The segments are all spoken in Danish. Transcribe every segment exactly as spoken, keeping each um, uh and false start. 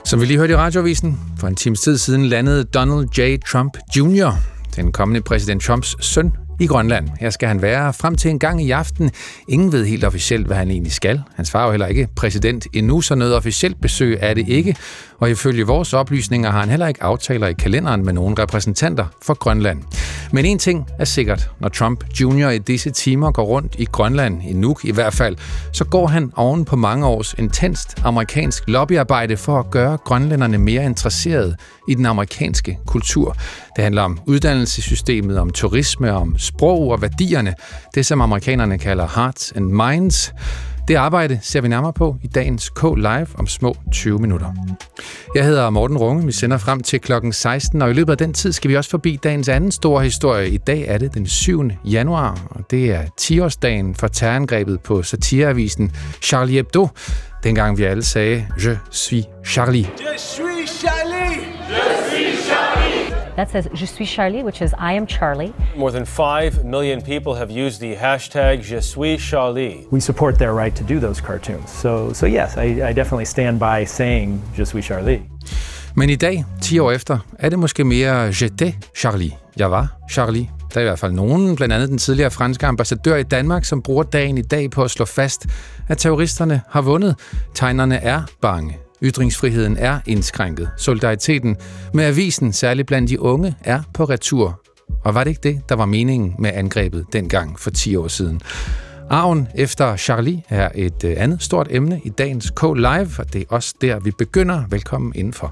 Som vi lige hørte i radioavisen, for en times tid siden landede Donald J. Trump junior, den kommende præsident Trumps søn, i Grønland. Her skal han være frem til en gang i aften. Ingen ved helt officielt, hvad han egentlig skal. Hans far er jo heller ikke præsident endnu, så noget officielt besøg er det ikke. Og ifølge vores oplysninger har han heller ikke aftaler i kalenderen med nogle repræsentanter for Grønland. Men en ting er sikkert. Når Trump junior i disse timer går rundt i Grønland, i Nuuk i hvert fald, så går han oven på mange års intenst amerikansk lobbyarbejde for at gøre grønlænderne mere interesserede i den amerikanske kultur. Det handler om uddannelsessystemet, om turisme, om sprog og værdierne. Det, som amerikanerne kalder hearts and minds. Det arbejde ser vi nærmere på i dagens K-Live om små tyve minutter. Jeg hedder Morten Runge, vi sender frem til klokken seksten, og i løbet af den tid skal vi også forbi dagens anden store historie. I dag er det den syvende januar, og det er ti-årsdagen for terrorangrebet på satireavisen Charlie Hebdo. Dengang vi alle sagde, Je suis Charlie. Je suis Charlie! Je suis Charlie! That says, Je suis Charlie, which is I am Charlie. More than five million people have used the hashtag Je suis Charlie. We support their right to do those cartoons. So, so yes, I, I definitely stand by saying Je suis Charlie. Men i dag, ti år efter, er det måske mere J'étais Charlie. Jeg var Charlie. Der er i hvert fald nogen, blandt andet den tidligere franske ambassadør i Danmark, som bruger dagen i dag på at slå fast, at terroristerne har vundet. Tegnerne er bange. Ytringsfriheden er indskrænket. Solidariteten med avisen, særligt blandt de unge, er på retur. Og var det ikke det, der var meningen med angrebet dengang for ti år siden? Arven efter Charlie er et andet stort emne i dagens K-Live, og det er også der, vi begynder. Velkommen indenfor.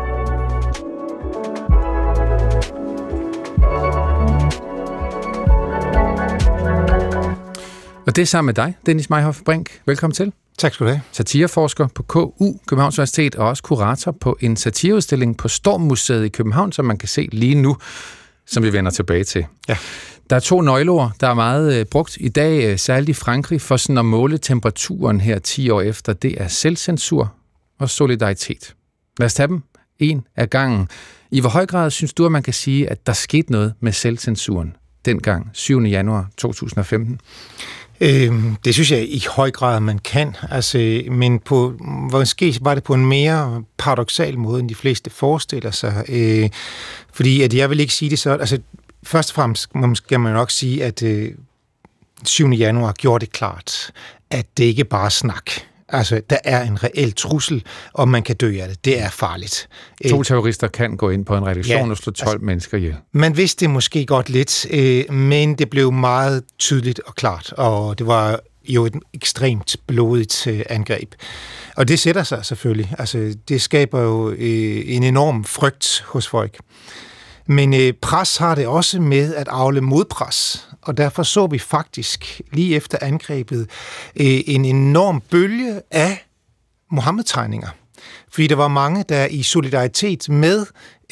Og det er sammen med dig, Dennis Meihoff Brink. Velkommen til. Tak skal du have. Satireforsker på K U, Københavns Universitet, og også kurator på en satireiudstilling på Stormmuseet i København, som man kan se lige nu, som vi vender tilbage til. Ja. Der er to nøgleord, der er meget øh, brugt i dag, øh, særligt i Frankrig, for sådan at måle temperaturen her ti år efter. Det er selvcensur og solidaritet. Lad os tage dem en af gangen. I hvor høj grad synes du, at man kan sige, at der skete noget med selvcensuren dengang, syvende januar to tusind og femten? Øhm, det synes jeg i høj grad, man kan. Altså, men på, måske var det på en mere paradoksal måde, end de fleste forestiller sig. Øh, fordi at jeg vil ikke sige det så. Altså, først og fremmest skal man nok sige, at øh, syvende januar gjorde det klart, at det ikke bare er snak. Altså, der er en reel trussel, og man kan dø af det. Det er farligt. To terrorister kan gå ind på en redaktion ja, og slå tolv altså, mennesker ihjel. Man vidste det måske godt lidt, øh, men det blev meget tydeligt og klart, og det var jo et ekstremt blodigt øh, angreb. Og det sætter sig selvfølgelig. Altså, det skaber jo øh, en enorm frygt hos folk. Men øh, pres har det også med at afle modpres, og derfor så vi faktisk lige efter angrebet øh, en enorm bølge af Mohammed-tegninger. Fordi der var mange, der i solidaritet med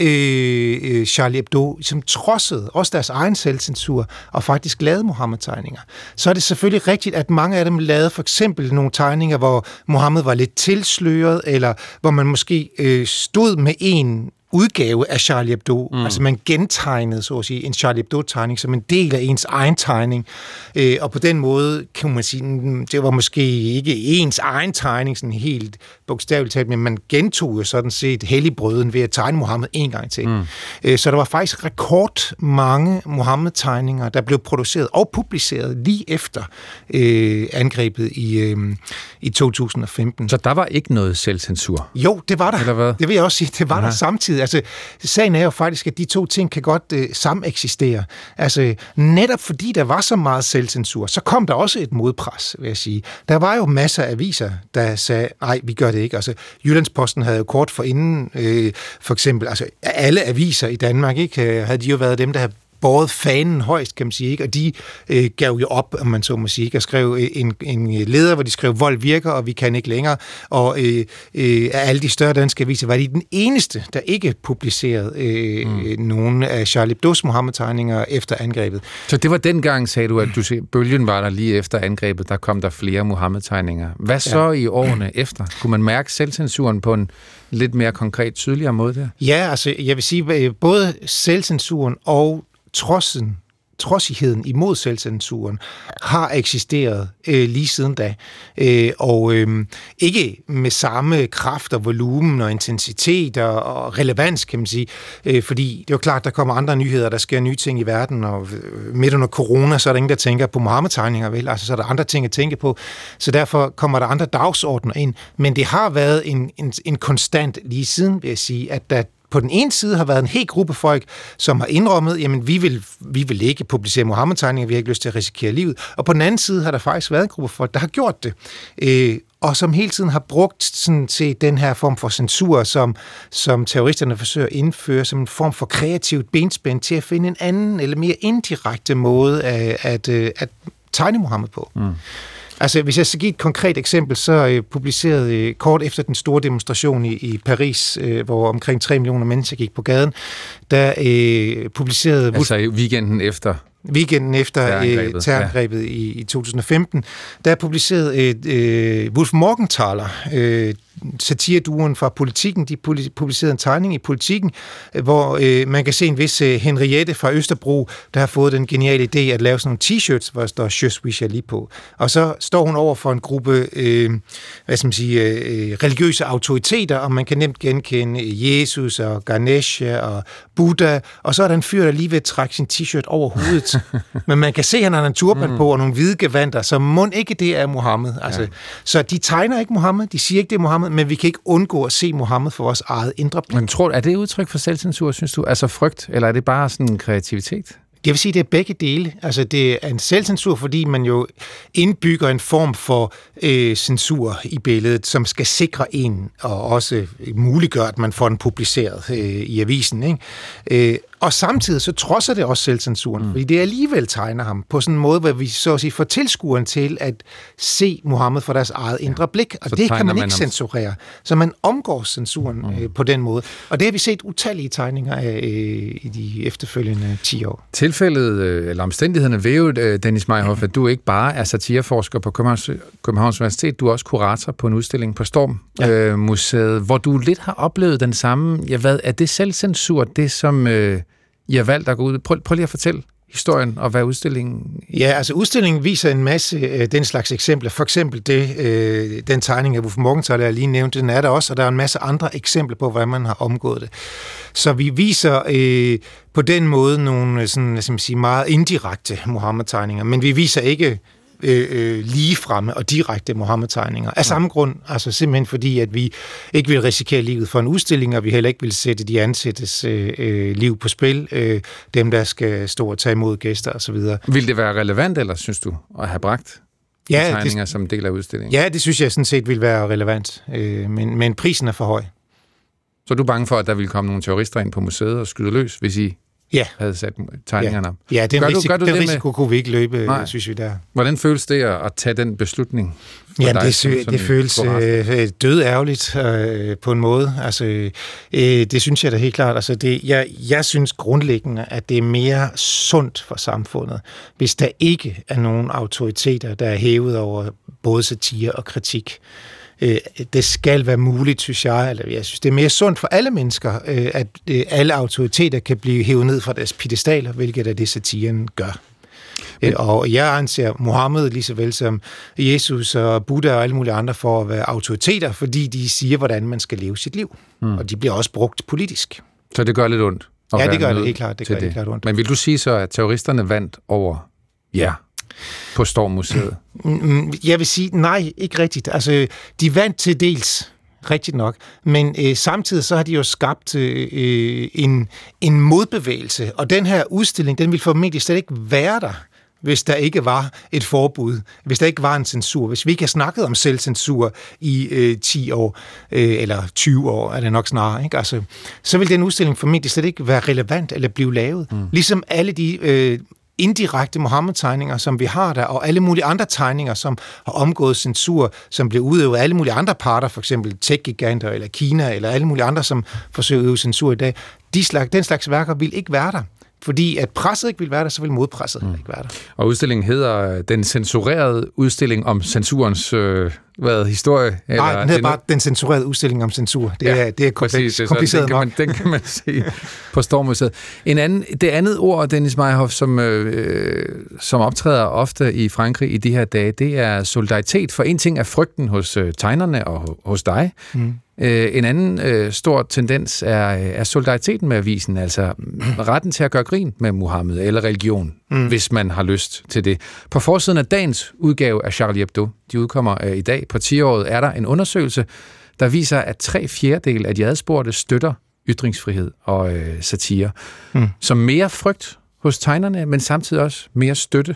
øh, Charlie Hebdo, som trodsede også deres egen selvcensur og faktisk lavede Mohammed-tegninger. Så er det selvfølgelig rigtigt, at mange af dem lavede for eksempel nogle tegninger, hvor Mohammed var lidt tilsløret, eller hvor man måske øh, stod med en udgave af Charlie Hebdo. Mm. Altså man gentegnede, så at sige, en Charlie Hebdo-tegning som en del af ens egen tegning. Øh, og på den måde kan man sige, det var måske ikke ens egen tegning, sådan helt bogstaveligt talt, men man gentog jo sådan set helligbrøden ved at tegne Mohammed en gang til. Mm. Øh, så der var faktisk rekord mange Mohammed-tegninger, der blev produceret og publiceret lige efter øh, angrebet i, øh, i to tusind og femten. Så der var ikke noget selvcensur? Jo, det var der. Eller hvad? Det vil jeg også sige, det var Aha. der samtidig. Altså, sagen er jo faktisk, at de to ting kan godt øh, sameksistere. Altså, netop fordi der var så meget selvcensur, så kom der også et modpres, vil jeg sige. Der var jo masser af aviser, der sagde, nej, vi gør det ikke. Altså, Jyllandsposten havde jo kort forinden, øh, for eksempel, altså alle aviser i Danmark, ikke, havde de jo været dem, der havde båret fanen højst, kan man sige, ikke? Og de øh, gav jo op, om man så må sige, ikke? Og skrev en, en leder, hvor de skrev, vold virker, og vi kan ikke længere. Og øh, øh, af alle de større danske aviser, var de den eneste, der ikke publicerede øh, mm. nogen af Charlie Hebdos Mohammed-tegninger efter angrebet. Så det var dengang, sagde du, at du se, bølgen var der lige efter angrebet, der kom der flere Mohammed-tegninger. Hvad så ja. i årene efter? Kunne man mærke selvcensuren på en lidt mere konkret, tydeligere måde der? Ja, altså jeg vil sige, både selvcensuren og trodsen trodsigheden imod selvcensuren har eksisteret øh, lige siden da. Øh, og øh, ikke med samme kraft og volumen og intensitet og, og relevans, kan man sige. Øh, fordi det er jo klart, der kommer andre nyheder, der sker nye ting i verden, og øh, midt under corona, så er der ingen, der tænker på Mohammed-tegninger, vel? Altså, så er der andre ting at tænke på. Så derfor kommer der andre dagsordner ind. Men det har været en, en, en konstant lige siden, vil jeg sige, at der på den ene side har været en hel gruppe folk, som har indrømmet, jamen vi vil, vi vil ikke publicere Mohammed-tegninger, vi har ikke lyst til at risikere livet. Og på den anden side har der faktisk været en gruppe folk, der har gjort det. Øh, og som hele tiden har brugt sådan til den her form for censur, som, som terroristerne forsøger at indføre, som en form for kreativt benspænd til at finde en anden eller mere indirekte måde at, at, at tegne Mohammed på. Mm. Altså, hvis jeg skal give et konkret eksempel, så øh, publicerede øh, kort efter den store demonstration i, i Paris, øh, hvor omkring tre millioner mennesker gik på gaden, der øh, publicerede... Altså i weekenden efter... Weekenden efter terrorangrebet, øh, terrorangrebet ja. i, i to tusind og femten, der publicerede øh, Wolf Morgenthaler, øh, satireduoen fra Politiken, de publicerede en tegning i Politiken, hvor øh, man kan se en vis øh, Henriette fra Østerbro, der har fået den geniale idé at lave sådan nogle t-shirts, hvor der står Je suis Charlie på. Og så står hun over for en gruppe øh, hvad skal man sige, øh, religiøse autoriteter, og man kan nemt genkende Jesus og Ganesha og Buddha, og så er der en fyr, der lige ved at trække sin t-shirt over hovedet. Men man kan se, at han har en turban mm. på og nogle hvide gevanter, så mon ikke det er Mohammed. Altså, ja. Så de tegner ikke Mohammed, de siger ikke, det er Mohammed, men vi kan ikke undgå at se Mohammed for vores eget indre blik. Men tror, er det udtryk for selvcensur, synes du? Altså frygt, eller er det bare sådan en kreativitet? Jeg vil sige, det er begge dele. Altså, det er en selvcensur, fordi man jo indbygger en form for øh, censur i billedet, som skal sikre en, og også muliggøre, at man får den publiceret øh, i avisen, ikke? Øh, og samtidig så trodser det også selvcensuren, mm. fordi det alligevel tegner ham på sådan en måde, hvor vi så at sige får tilskueren til at se Mohammed for deres eget indre blik, og så det kan man ikke man censurere. Så man omgår censuren mm. øh, på den måde. Og det har vi set utallige tegninger af øh, i de efterfølgende ti år. Tilfældet, øh, eller omstændighederne ved jo, øh, Dennis Meyerhoff, at du ikke bare er satireforsker på Københavns, Københavns Universitet, du er også kurator på en udstilling på Storm ja. øh, Museet, hvor du lidt har oplevet den samme, ja hvad, er det selvcensur, det som... Øh, I har valgt at gå ud. Prøv, prøv lige at fortælle historien og hvad udstillingen... Ja, altså udstillingen viser en masse øh, den slags eksempler. For eksempel det, øh, den tegning af Wolf Morgenthaler, jeg lige nævnte, den er der også, og der er en masse andre eksempler på, hvordan man har omgået det. Så vi viser øh, på den måde nogle sådan, lad os sige, meget indirekte Mohammed-tegninger, men vi viser ikke Øh, øh, ligefremme og direkte Mohammed-tegninger. Af samme grund, altså simpelthen fordi, at vi ikke vil risikere livet for en udstilling, og vi heller ikke vil sætte de ansættes øh, øh, liv på spil, øh, dem der skal stå og tage imod gæster osv. Vil det være relevant, eller synes du, at have bragt ja, de tegninger det, som del af udstillingen? Ja, det synes jeg sådan set vil være relevant, øh, men, men prisen er for høj. Så er du bange for, at der vil komme nogle terrorister ind på museet og skyde løs, hvis I ja. havde sat tegningerne op? Ja, ja den, risiko, du, du den risiko med? kunne vi ikke løbe, Nej. synes vi der. Hvordan føles det at tage den beslutning? Ja, det, sø, det føles øh, dødærgerligt øh, på en måde. Altså, øh, det synes jeg da helt klart. Altså, det, jeg, jeg synes grundlæggende, at det er mere sundt for samfundet, hvis der ikke er nogen autoriteter, der er hævet over både satire og kritik. Det skal være muligt, synes jeg, eller jeg synes, det er mere sundt for alle mennesker, at alle autoriteter kan blive hævet ned fra deres piedestaler, hvilket er det, satiren gør. Men... Og jeg anser Mohammed lige så vel som Jesus og Buddha og alle mulige andre for at være autoriteter, fordi de siger, hvordan man skal leve sit liv. Mm. Og de bliver også brugt politisk. Så det gør lidt ondt? Ja, det gør det helt klart. Det gør det. helt klart ondt. Men vil du sige så, at terroristerne vandt over ja. på Storm Museet? Jeg vil sige, nej, ikke rigtigt. Altså, de vandt til dels, rigtigt nok, men øh, samtidig så har de jo skabt øh, en, en modbevægelse, og den her udstilling, den ville formentlig slet ikke være der, hvis der ikke var et forbud, hvis der ikke var en censur, hvis vi ikke har snakket om selvcensur i øh, ti år, øh, eller tyve år, er det nok snarere, ikke? Altså, så vil den udstilling formentlig slet ikke være relevant eller blive lavet. Mm. Ligesom alle de øh, indirekte Mohammed-tegninger, som vi har der, og alle mulige andre tegninger, som har omgået censur, som bliver udøvet af alle mulige andre parter, for eksempel tech-giganter, eller Kina, eller alle mulige andre, som forsøger at udøve censur i dag. De slags, den slags værker vil ikke være der, fordi at presset ikke vil være der, så vil modpresset mm. ikke være der. Og udstillingen hedder Den censurerede udstilling om censurens øh, hvad, historie? Eller Nej, den hedder bare Den censurerede udstilling om censur. Det, ja, er, det er kompleks, præcis, kompliceret nok. Den kan man, den kan man se på Stormuseet. En anden, det andet ord, Dennis Meyhoff, som, øh, som optræder ofte i Frankrig i de her dage, det er solidaritet. For en ting er frygten hos øh, tegnerne og hos dig. Mm. En anden øh, stor tendens er, er solidariteten med avisen, altså retten til at gøre grin med Muhammed eller religion, mm. hvis man har lyst til det. På forsiden af dagens udgave af Charlie Hebdo, de udkommer øh, i dag på ti-året, er der en undersøgelse, der viser, at tre fjerdedele af de adspurgte støtter ytringsfrihed og øh, satire. Mm. Så mere frygt hos tegnerne, men samtidig også mere støtte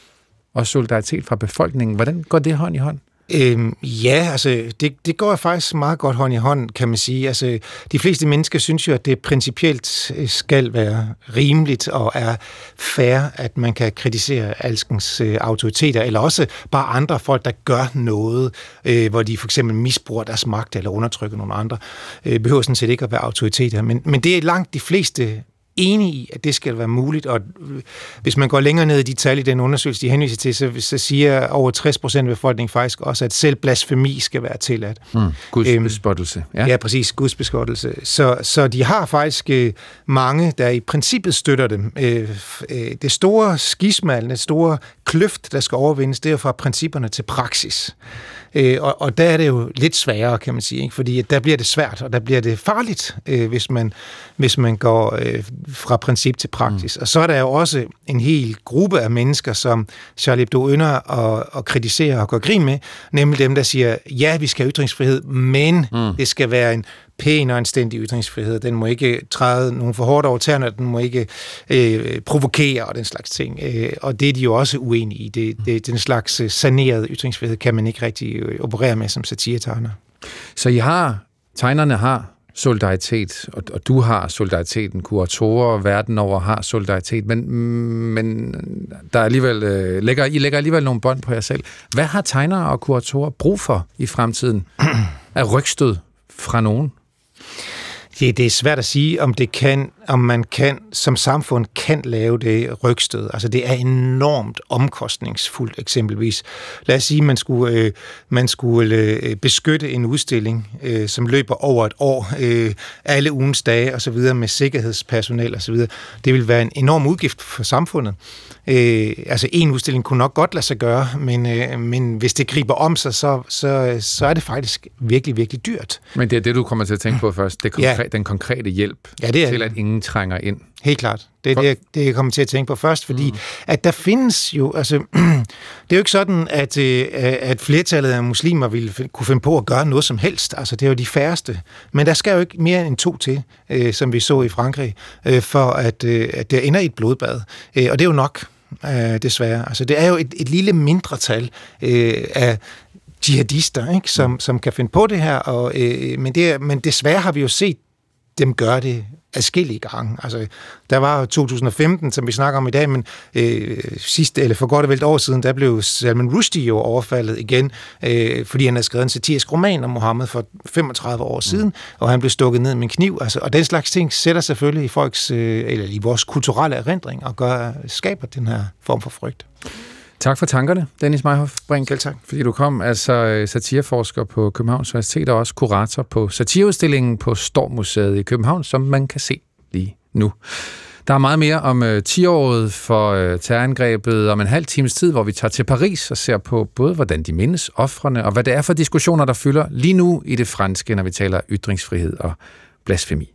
og solidaritet fra befolkningen. Hvordan går det hånd i hånd? Øhm, ja, altså, det, det går faktisk meget godt hånd i hånd, kan man sige. Altså, de fleste mennesker synes jo, at det principielt skal være rimeligt og er fair, at man kan kritisere alskens øh, autoriteter, eller også bare andre folk, der gør noget, øh, hvor de for eksempel misbruger deres magt eller undertrykker nogle andre. Øh, behøver sådan set ikke at være autoriteter, men, men det er langt de fleste enige i, at det skal være muligt, og hvis man går længere ned i de tal i den undersøgelse, de henviser til, så, så siger over tres procent af befolkningen faktisk også, at selv blasfemi skal være tilladt. Mm, gudsbespottelse. Ja. ja, præcis, gudsbespottelse. Så, så de har faktisk øh, mange, der i princippet støtter dem. Øh, øh, det store skisma, det store kløft, der skal overvindes, det er fra principperne til praksis. Øh, og, og der er det jo lidt sværere, kan man sige, ikke? Fordi der bliver det svært, og der bliver det farligt, øh, hvis, man, hvis man går øh, fra princip til praksis. Mm. Og så er der jo også en hel gruppe af mennesker, som Charlie Hebdo ynder at, at kritisere og gå grin med, nemlig dem, der siger, ja, vi skal have ytringsfrihed, men mm. det skal være en pæn og anstændig ytringsfrihed. Den må ikke træde nogen for hårdt over tæerne, den må ikke øh, provokere og den slags ting. Øh, og det er de jo også uenige i. Det, det, den slags sanerede ytringsfrihed kan man ikke rigtig øh, operere med som satiretegner. Så I har, tegnerne har solidaritet, og, og du har solidariteten, kuratorer verden over har solidaritet, men, men der er alligevel, øh, lægger, I lægger alligevel nogle bånd på jer selv. Hvad har tegnere og kuratorer brug for i fremtiden af rygstød fra nogen? Det, det er svært at sige, om det kan, om man kan som samfund kan lave det rygstød. Altså det er enormt omkostningsfuldt eksempelvis. Lad os sige, man skulle øh, man skulle øh, beskytte en udstilling, øh, som løber over et år, øh, alle ugens dage og så videre med sikkerhedspersonel og så videre. Det vil være en enorm udgift for samfundet. Øh, altså en udstilling kunne nok godt lade sig gøre, men øh, men hvis det griber om sig, så så så er det faktisk virkelig virkelig dyrt. Men det er det, du kommer til at tænke på først. Det konkret, ja. Den konkrete hjælp ja, det er til, at ingen trænger ind. Helt klart. Det er For... det, det, jeg kommer til at tænke på først, fordi mm. at der findes jo, altså, det er jo ikke sådan, at, at flertallet af muslimer ville kunne finde på at gøre noget som helst. Altså, det er jo de færreste. Men der skal jo ikke mere end to til, øh, som vi så i Frankrig, øh, for at, øh, at det ender i et blodbad. Øh, og det er jo nok, øh, desværre. Altså, det er jo et, et lille mindretal øh, af jihadister, ikke, som, som kan finde på det her. Og, øh, men, det, men desværre har vi jo set dem gøre det adskillige gange. Altså, der var to tusind og femten, som vi snakker om i dag, men øh, sidste, eller for godt og vel et år siden, der blev Salman Rushdie jo overfaldet igen, øh, fordi han havde skrevet en satirisk roman om Muhammed for femogtredive år siden, mm. og han blev stukket ned med en kniv. Altså, og den slags ting sætter selvfølgelig i folks, øh, eller i vores kulturelle erindring, og gør, skaber den her form for frygt. Tak for tankerne, Dennis Meyhoff Brink. Selv tak. Fordi du kom, altså satireforsker på Københavns Universitet og også kurator på satireudstillingen på Stormuseet i København, som man kan se lige nu. Der er meget mere om uh, ti-året for uh, terrorangrebet om en halv times tid, hvor vi tager til Paris og ser på både, hvordan de mindes ofrene, og hvad det er for diskussioner, der fylder lige nu i det franske, når vi taler ytringsfrihed og blasfemi.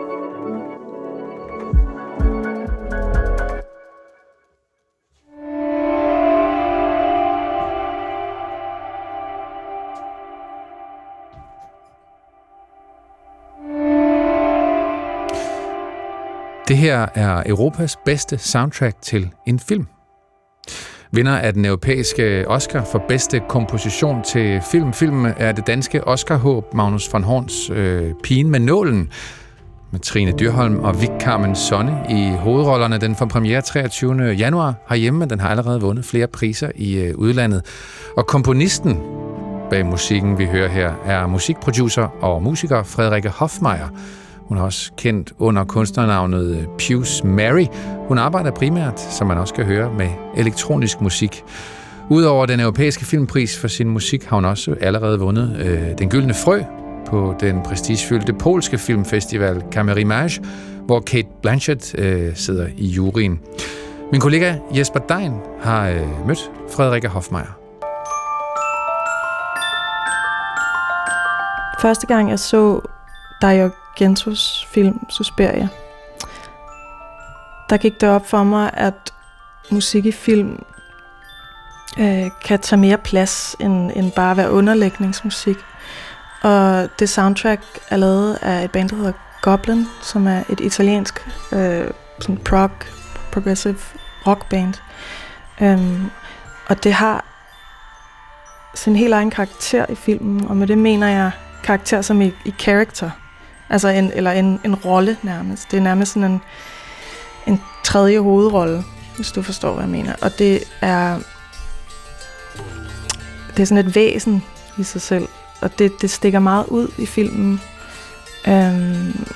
Det her er Europas bedste soundtrack til en film. Vinder af den europæiske Oscar for bedste komposition til film. Filmen er det danske Oscar-håb Magnus von Horns øh, Pigen med nålen, med Trine Dyrholm og Vik Carmen Sonne i hovedrollerne. Den får premiere treogtyvende januar herhjemme, men den har allerede vundet flere priser i øh, udlandet. Og komponisten bag musikken, vi hører her, er musikproducer og musiker Frederikke Hoffmeier. Hun er også kendt under kunstnernavnet Puce Mary. Hun arbejder primært, som man også kan høre, med elektronisk musik. Udover den europæiske filmpris for sin musik, har hun også allerede vundet øh, Den Gyldne Frø på den prestigefyldte polske filmfestival Kamerimage, hvor Cate Blanchett øh, sidder i juryen. Min kollega Jesper Dein har øh, mødt Frederikke Hoffmeier. Første gang jeg så Dario Argentos film Suspiria, der gik det op for mig, at musik i film øh, kan tage mere plads end, end bare at være underlægningsmusik. Og det soundtrack er lavet af et band, der hedder Goblin, som er et italiensk øh, sådan prog, progressive rockband. Um, og det har sin helt egen karakter i filmen, og med det mener jeg karakter som i, i character, altså en, eller en, en rolle nærmest. Det er nærmest sådan en, en tredje hovedrolle, hvis du forstår, hvad jeg mener. Og det er, det er sådan et væsen i sig selv, og det, det stikker meget ud i filmen. Um,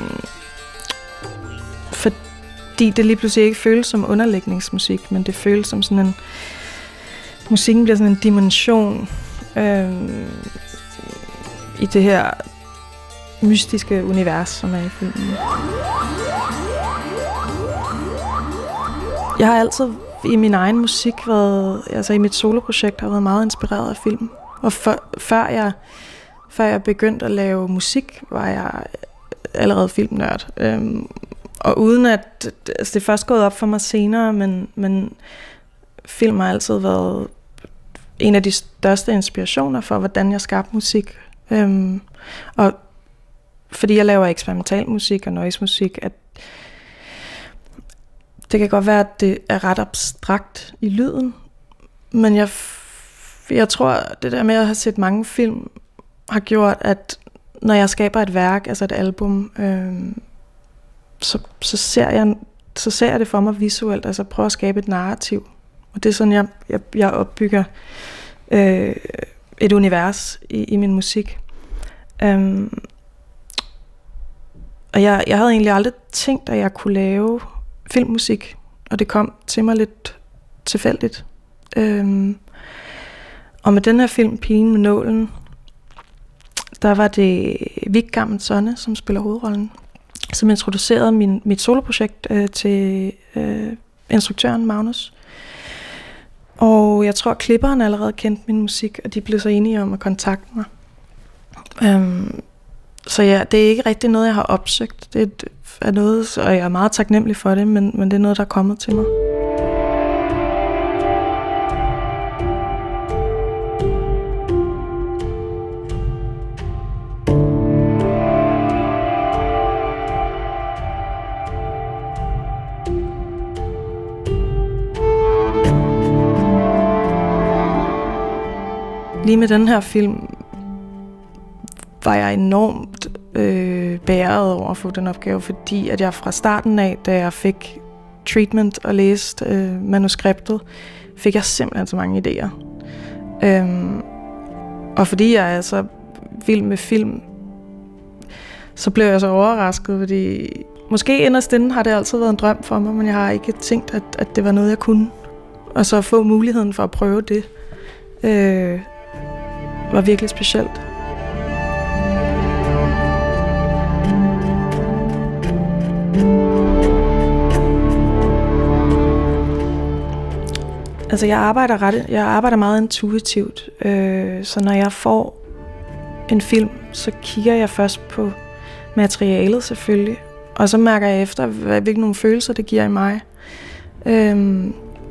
fordi det lige pludselig ikke føles som underlægningsmusik, men det føles som sådan en... Musikken bliver sådan en dimension um, i det her mystiske univers, som er i filmen. Jeg har altid i min egen musik været... Altså i mit soloprojekt har jeg været meget inspireret af film. Og for, før jeg... Før jeg begyndte at lave musik, var jeg allerede filmnørd. Øhm, og uden at... Altså det er først gået op for mig senere, men, men film har altid været en af de største inspirationer for, hvordan jeg skabte musik. Øhm, og fordi jeg laver eksperimental musik og noise musik, at det kan godt være, at det er ret abstrakt i lyden, men jeg, jeg tror, det der med at have set mange film, har gjort, at når jeg skaber et værk, altså et album, øh, så, så, ser jeg, så ser jeg det for mig visuelt, altså prøver at skabe et narrativ. Og det er sådan, jeg, jeg, jeg opbygger øh, et univers i, i min musik. Um, og jeg, jeg havde egentlig aldrig tænkt, at jeg kunne lave filmmusik, og det kom til mig lidt tilfældigt. Um, og med den her film, Pigen med nålen, der var det Vik Gammel Sonne, som spiller hovedrollen, som introducerede min, mit soloprojekt øh, til øh, instruktøren Magnus. Og jeg tror, at klipperen allerede kendte min musik, og de blev så enige om at kontakte mig. Um, så ja, det er ikke rigtig noget, jeg har opsøgt. Det er noget, og jeg er meget taknemmelig for det, men, men det er noget, der er kommet til mig. Lige med den her film var jeg enormt øh, bæret over at få den opgave, fordi at jeg fra starten af, da jeg fik treatment og læste øh, manuskriptet, fik jeg simpelthen så mange idéer. Øhm, og fordi jeg er så vild med film, så blev jeg så overrasket, fordi måske inderst inde har det altid været en drøm for mig, men jeg har ikke tænkt, at, at det var noget, jeg kunne. Og så at få muligheden for at prøve det, øh, var virkelig specielt. Altså jeg arbejder ret, jeg arbejder meget intuitivt, øh, så når jeg får en film, så kigger jeg først på materialet selvfølgelig, og så mærker jeg efter, hvilke nogle følelser det giver i mig. Øh,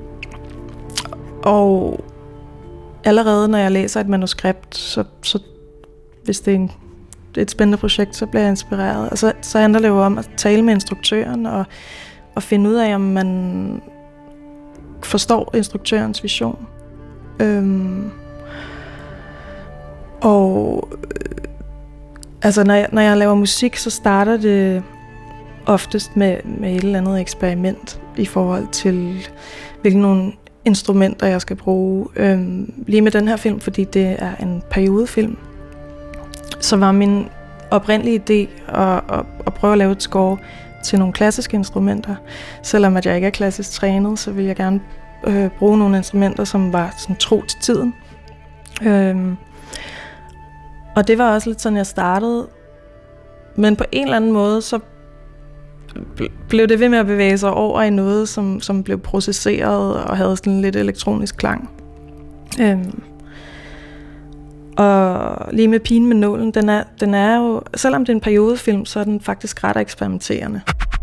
og allerede når jeg læser et manuskript, så, så hvis det er en, et spændende projekt, så bliver jeg inspireret. Og så, så handler det jo om at tale med instruktøren og, og finde ud af, om man forstår instruktørens vision. Øhm, og øh, altså når jeg, når jeg laver musik, så starter det oftest med, med et eller andet eksperiment i forhold til, hvilke nogle instrumenter jeg skal bruge. Øhm, lige med den her film, fordi det er en periodefilm, så var min oprindelige idé at, at, at prøve at lave et score til nogle klassiske instrumenter. Selvom at jeg ikke er klassisk trænet, så vil jeg gerne øh, bruge nogle instrumenter, som var sådan tro til tiden. Øhm, og det var også lidt sådan, jeg startede. Men på en eller anden måde, så blev det ved med at bevæge sig over i noget, som, som blev processeret og havde sådan lidt elektronisk klang. Øhm, og lige med Pigen med nålen, den er, den er jo, selvom det er en periodefilm, så er den faktisk ret eksperimenterende.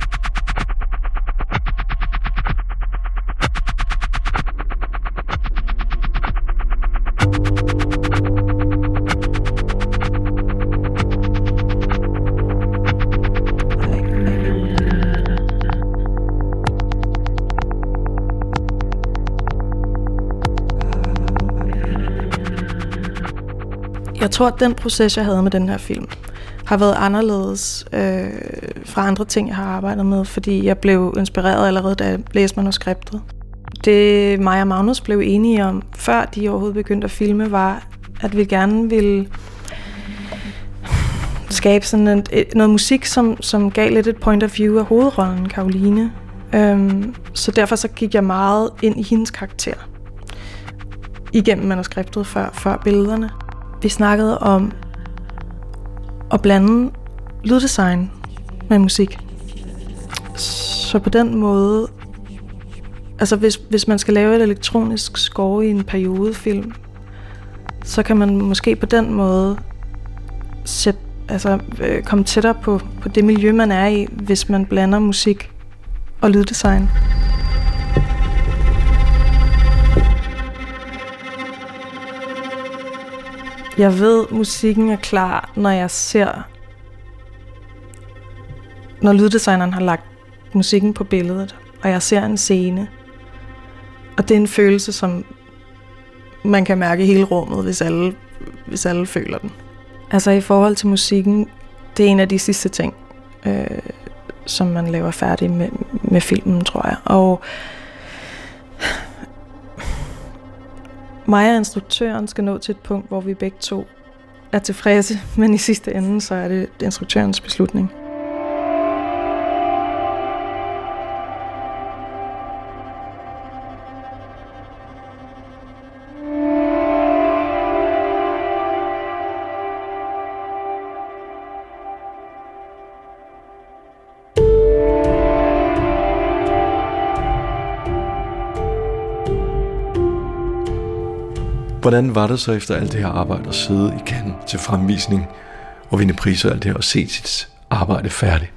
Jeg tror, at den proces, jeg havde med den her film, har været anderledes øh, fra andre ting, jeg har arbejdet med, fordi jeg blev inspireret allerede, da jeg læste manuskriptet. Det mig og Magnus blev enige om, før de overhovedet begyndte at filme, var, at vi gerne ville skabe sådan et, et, noget musik, som, som gav lidt et point of view af hovedrollen, Caroline. Øhm, så derfor så gik jeg meget ind i hendes karakter igennem manuskriptet før, før billederne. Vi snakkede om at blande lyddesign med musik. Så på den måde, altså hvis, hvis man skal lave et elektronisk score i en periodefilm, så kan man måske på den måde sætte, altså, øh, komme tættere på, på det miljø, man er i, hvis man blander musik og lyddesign. Jeg ved, at musikken er klar, når jeg ser, når lyddesigneren har lagt musikken på billedet, og jeg ser en scene. Og det er en følelse, som man kan mærke i hele rummet, hvis alle, hvis alle føler den. Altså i forhold til musikken, det er en af de sidste ting, øh, som man laver færdig med, med filmen, tror jeg. Og mig og instruktøren skal nå til et punkt, hvor vi begge to er tilfredse, men i sidste ende, så er det instruktørens beslutning. Hvordan var det så efter alt det her arbejde at sidde i Cannes til fremvisning og vinde priser og alt det her og se sit arbejde færdigt?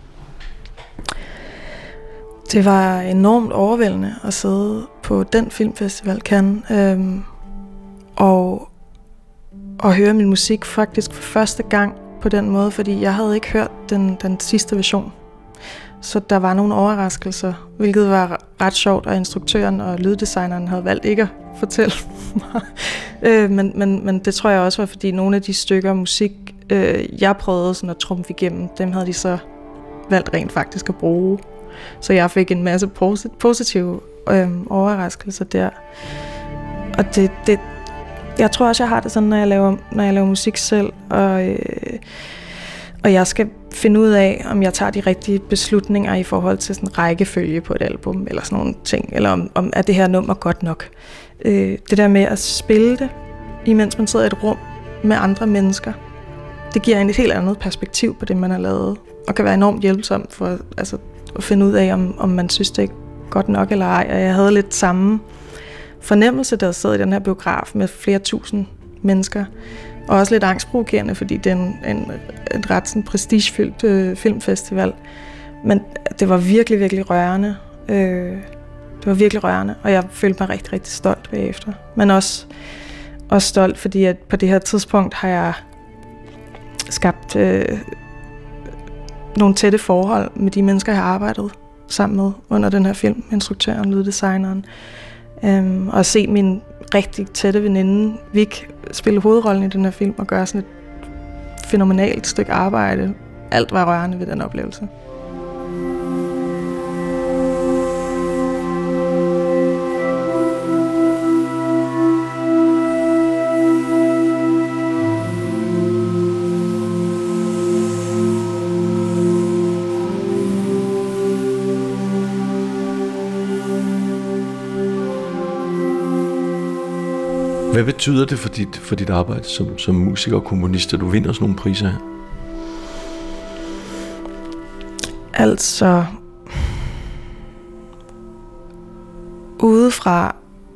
Det var enormt overvældende at sidde på den filmfestival Cannes øhm, og, og høre min musik faktisk for første gang på den måde, fordi jeg havde ikke hørt den, den sidste version. Så der var nogle overraskelser, hvilket var ret sjovt, og instruktøren og lyddesigneren havde valgt ikke at fortælle mig. øh, men, men, men det tror jeg også var, fordi nogle af de stykker musik, øh, jeg prøvede sådan at trumfe igennem, dem havde de så valgt rent faktisk at bruge. Så jeg fik en masse posit- positive øh, overraskelser der. Og det, det, jeg tror også, jeg har det sådan, når jeg laver, når jeg laver musik selv, og, øh, og jeg skal finde ud af, om jeg tager de rigtige beslutninger i forhold til sådan en rækkefølge på et album, eller sådan nogle ting, eller om, om er det her nummer godt nok. Øh, det der med at spille det, imens man sidder i et rum med andre mennesker, det giver en et helt andet perspektiv på det, man har lavet, og kan være enormt hjælpsomt for altså, at finde ud af, om, om man synes, det er godt nok eller ej. Og jeg havde lidt samme fornemmelse, der sad i den her biograf med flere tusind mennesker, og også lidt angstprovokerende, fordi det er en, en, en ret sådan prestigefyldt øh, filmfestival. Men det var virkelig, virkelig rørende. Øh, det var virkelig rørende, og jeg følte mig rigtig, rigtig stolt bagefter. Men også, også stolt, fordi at på det her tidspunkt har jeg skabt øh, nogle tætte forhold med de mennesker, jeg har arbejdet sammen med under den her film, instruktøren, lyddesigneren. Um, og at se min rigtig tætte veninde, Vik, spille hovedrollen i den her film og gøre sådan et fænomenalt stykke arbejde. Alt var rørende ved den oplevelse. hvad betyder det for dit, for dit arbejde som, som musiker og komponist, at du vinder sådan nogle priser her? Altså, udefra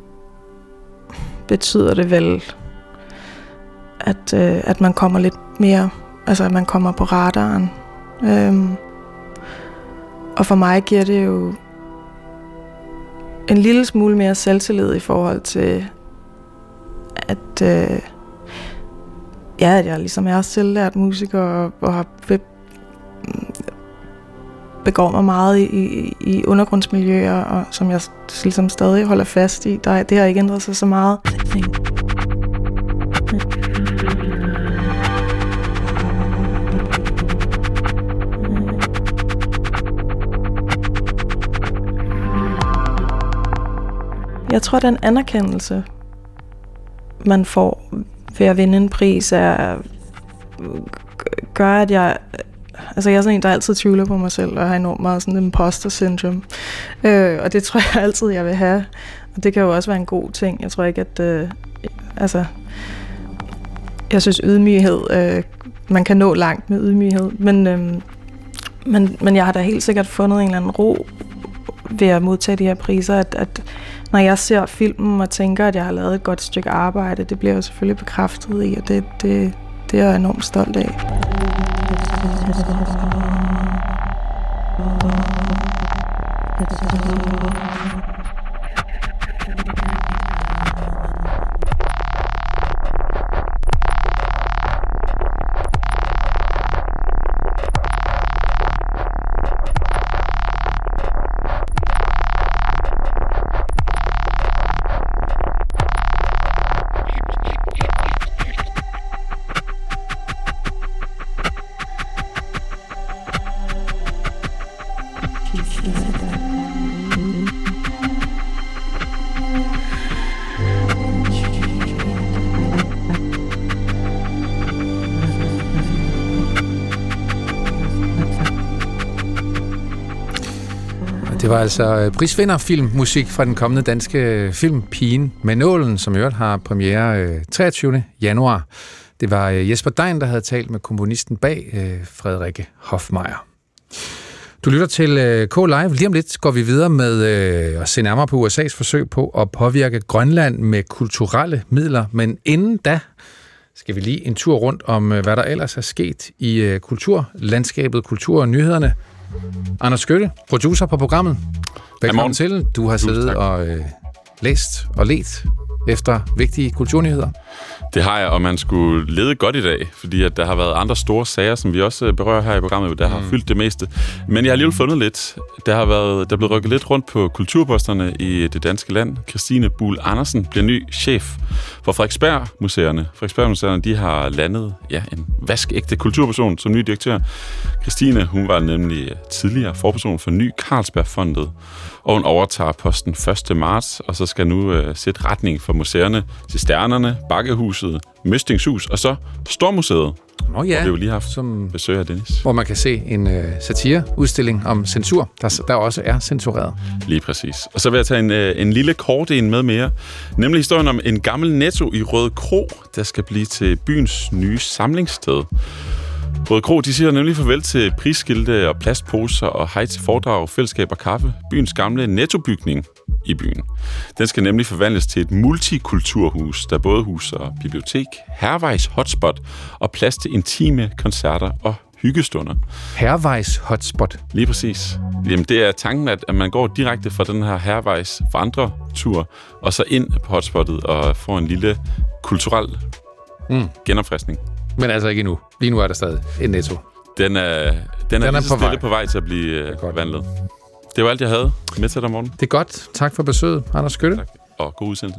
betyder det vel, at, øh, at man kommer lidt mere, altså at man kommer på radaren. Øhm, og for mig giver det jo en lille smule mere selvtillid i forhold til, at, øh, ja, at jeg ligesom er selvlært musiker og, og har be, begår mig meget i, i, i undergrundsmiljøer, og som jeg ligesom stadig holder fast i. Der, det har ikke ændret sig så meget. Jeg tror, den anerkendelse, man får ved at vinde en pris, er, gør, at jeg... Altså, jeg er sådan en, der altid tvivler på mig selv, og har enormt meget sådan en imposter syndrome. Øh, og det tror jeg altid, jeg vil have. Og det kan jo også være en god ting. Jeg tror ikke, at... Øh, altså... Jeg synes, ydmyghed... Øh, man kan nå langt med ydmyghed. Men, øh, men, men jeg har da helt sikkert fundet en eller anden ro ved at modtage de her priser, at, at når jeg ser filmen og tænker, at jeg har lavet et godt stykke arbejde, det bliver jeg selvfølgelig bekræftet i, og det, det, det er jeg enormt stolt af. Det var altså prisvinderfilmmusik fra den kommende danske film Pigen med nålen, som i øvrigt har premiere treogtyvende januar. Det var Jesper Dein, der havde talt med komponisten bag, Frederikke Hoffmeier. Du lytter til K-Live. Lige om lidt går vi videre med at se nærmere på U S A's forsøg på at påvirke Grønland med kulturelle midler. Men inden da skal vi lige en tur rundt om, hvad der ellers er sket i kulturlandskabet, kultur og nyhederne. Anders Skytte, producer på programmet. Velkommen til. Du har siddet og øh, læst og let efter vigtige kulturnyheder. Det har jeg, og man skulle lede godt i dag, fordi at der har været andre store sager, som vi også berører her i programmet, der har mm. fyldt det meste. Men jeg har alligevel fundet lidt. Der har været, der er blevet rykket lidt rundt på kulturposterne i det danske land. Christine Buhl Andersen bliver ny chef for Frederiksberg-museerne. Frederiksberg-museerne, de har landet ja, en vaskægte kulturperson som ny direktør. Christine, hun var nemlig tidligere forperson for Ny Carlsbergfondet, og hun overtager posten første marts, og så skal nu øh, sætte retning for museerne til Stjernerne, Bakkehuset, Møstingshus og så Stormuseet. Nå ja, hvor vi jo lige haft som besøg af Dennis. Hvor man kan se en øh, satireudstilling om censur, der, der også er censureret. Lige præcis. Og så vil jeg tage en, øh, en lille kort en med mere, nemlig historien om en gammel Netto i Røde Kro, der skal blive til byens nye samlingssted. Røde Kro, de siger nemlig farvel til prisskilte og plastposer og hej til foredrag, fællesskab og kaffe. Byens gamle Netto-bygning i byen. Den skal nemlig forvandles til et multikulturhus, der både huser bibliotek, Hervejs hotspot og plads til intime koncerter og hyggestunder. Hervejs hotspot? Lige præcis. Jamen, det er tanken, at man går direkte fra den her Hervejs vandretur og så ind på hotspottet og får en lille kulturel mm. genopfriskning. Men altså ikke endnu. Lige nu er der stadig en Netto. Den er, den den er, er lige så stille vej. på vej til at blive vandlet. Det var alt, jeg havde med til dig, Morten. Det er godt. Tak for besøget, Anders Skytte. Tak. Og god udsendelse.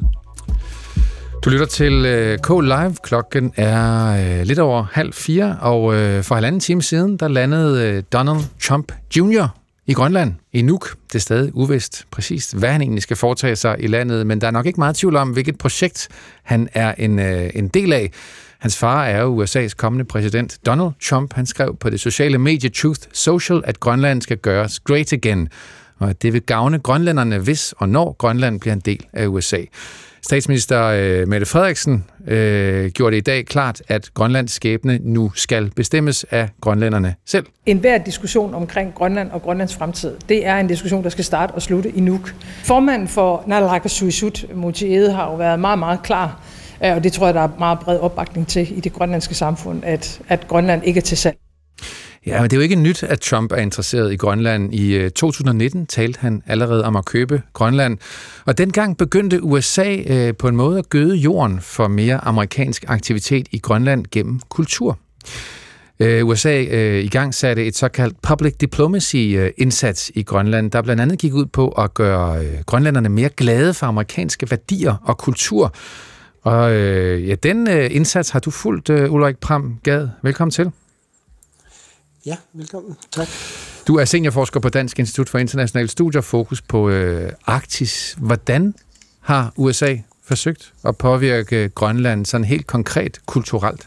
Du lytter til uh, K-Live. Klokken er uh, lidt over halv fire, og uh, for halvanden time siden, der landede uh, Donald Trump junior i Grønland, i Nuuk. Det er stadig uvist præcis, hvad han egentlig skal foretage sig i landet, men der er nok ikke meget tvivl om, hvilket projekt han er en, uh, en del af. Hans far er U S A's kommende præsident, Donald Trump. Han skrev på det sociale medie Truth Social, at Grønland skal gøres great again. og at det vil gavne grønlænderne, hvis og når Grønland bliver en del af U S A. Statsminister øh, Mette Frederiksen øh, gjorde det i dag klart, at Grønlands skæbne nu skal bestemmes af grønlænderne selv. En hver diskussion omkring Grønland og Grønlands fremtid, det er en diskussion, der skal starte og slutte i Nuuk. Formanden for Naalakkersuisut, Múte Egede, har jo været meget, meget klar, og det tror jeg, der er meget bred opbakning til i det grønlandske samfund, at, at Grønland ikke er til salg. Ja, men det er jo ikke nyt, at Trump er interesseret i Grønland. I to tusind nitten talte han allerede om at købe Grønland. Og dengang begyndte U S A øh, på en måde at gøde jorden for mere amerikansk aktivitet i Grønland gennem kultur. Øh, U S A øh, i gang satte et såkaldt public diplomacy-indsats i Grønland, der blandt andet gik ud på at gøre øh, grønlænderne mere glade for amerikanske værdier og kultur. Og øh, ja, den øh, indsats har du fulgt, øh, Ulrik Pram Gad. Velkommen til. Ja, velkommen. Tak. Du er seniorforsker på Dansk Institut for Internationale Studier, fokus på øh, Arktis. Hvordan har U S A forsøgt at påvirke Grønland sådan helt konkret kulturelt?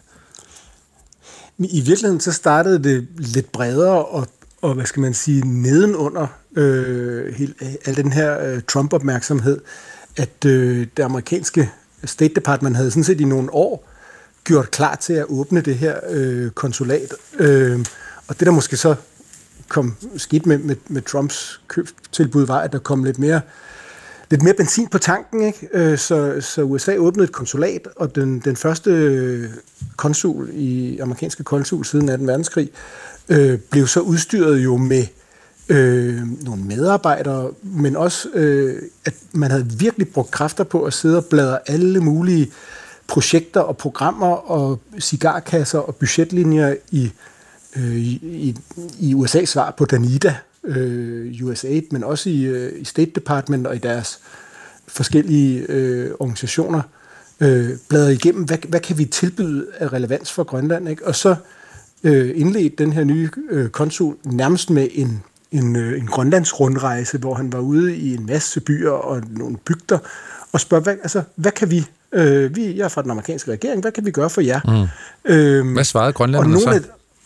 I virkeligheden så startede det lidt bredere og, og hvad skal man sige, nedenunder øh, hele, al den her øh, Trump-opmærksomhed, at øh, det amerikanske State Department havde sådan set i nogle år gjort klar til at åbne det her øh, konsulat. Øh, Og det, der måske så kom skidt med, med, med Trumps købstilbud, var, at der kom lidt mere, lidt mere benzin på tanken. Ikke? Så, så U S A åbnede et konsulat, og den, den første konsul i amerikanske konsul siden anden verdenskrig øh, blev så udstyret jo med øh, nogle medarbejdere, men også, øh, at man havde virkelig brugt kræfter på at sidde og bladre alle mulige projekter og programmer og cigarkasser og budgetlinjer i I, i U S A's svar på Danida, øh, U S A I D, men også i, øh, i State Department og i deres forskellige øh, organisationer, øh, bladret igennem, hvad, hvad kan vi tilbyde af relevans for Grønland, ikke? Og så øh, indledte den her nye øh, konsul nærmest med en, en, øh, en Grønlands rundrejse, hvor han var ude i en masse byer og nogle bygder, og spørger, hvad, altså, hvad kan vi, øh, vi, jeg er fra den amerikanske regering, hvad kan vi gøre for jer? Mm. Øh, hvad svarede grønlænderne så?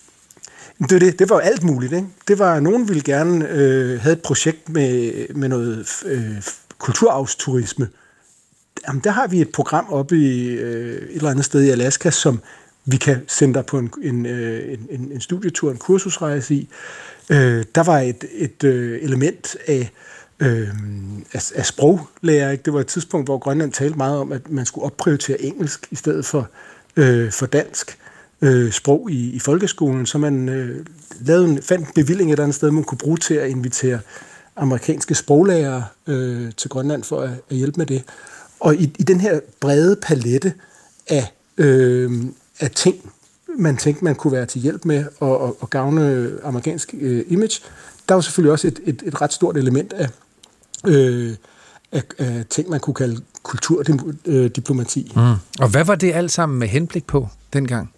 Det, det, det var alt muligt. Ikke? Det var, nogen ville gerne øh, have et projekt med, med noget øh, kulturarvsturisme. Jamen, der har vi et program oppe i øh, et eller andet sted i Alaska, som vi kan sende dig på en, en, en, en studietur, en kursusrejse i. Øh, der var et, et øh, element af, øh, af, af sproglærer. Ikke? Det var et tidspunkt, hvor Grønland talte meget om, at man skulle opprioritere engelsk i stedet for, øh, for dansk. Øh, sprog i, i folkeskolen, så man øh, lavede en, fandt en bevilling et andet sted, man kunne bruge til at invitere amerikanske sproglærere øh, til Grønland for at, at hjælpe med det. Og i, i den her brede palette af, øh, af ting, man tænkte, man kunne være til hjælp med og, og, og gavne amerikansk øh, image, der var selvfølgelig også et, et, et ret stort element af, øh, af, af ting, man kunne kalde kulturdiplomati. Mm. Og hvad var det alt sammen med henblik på dengang?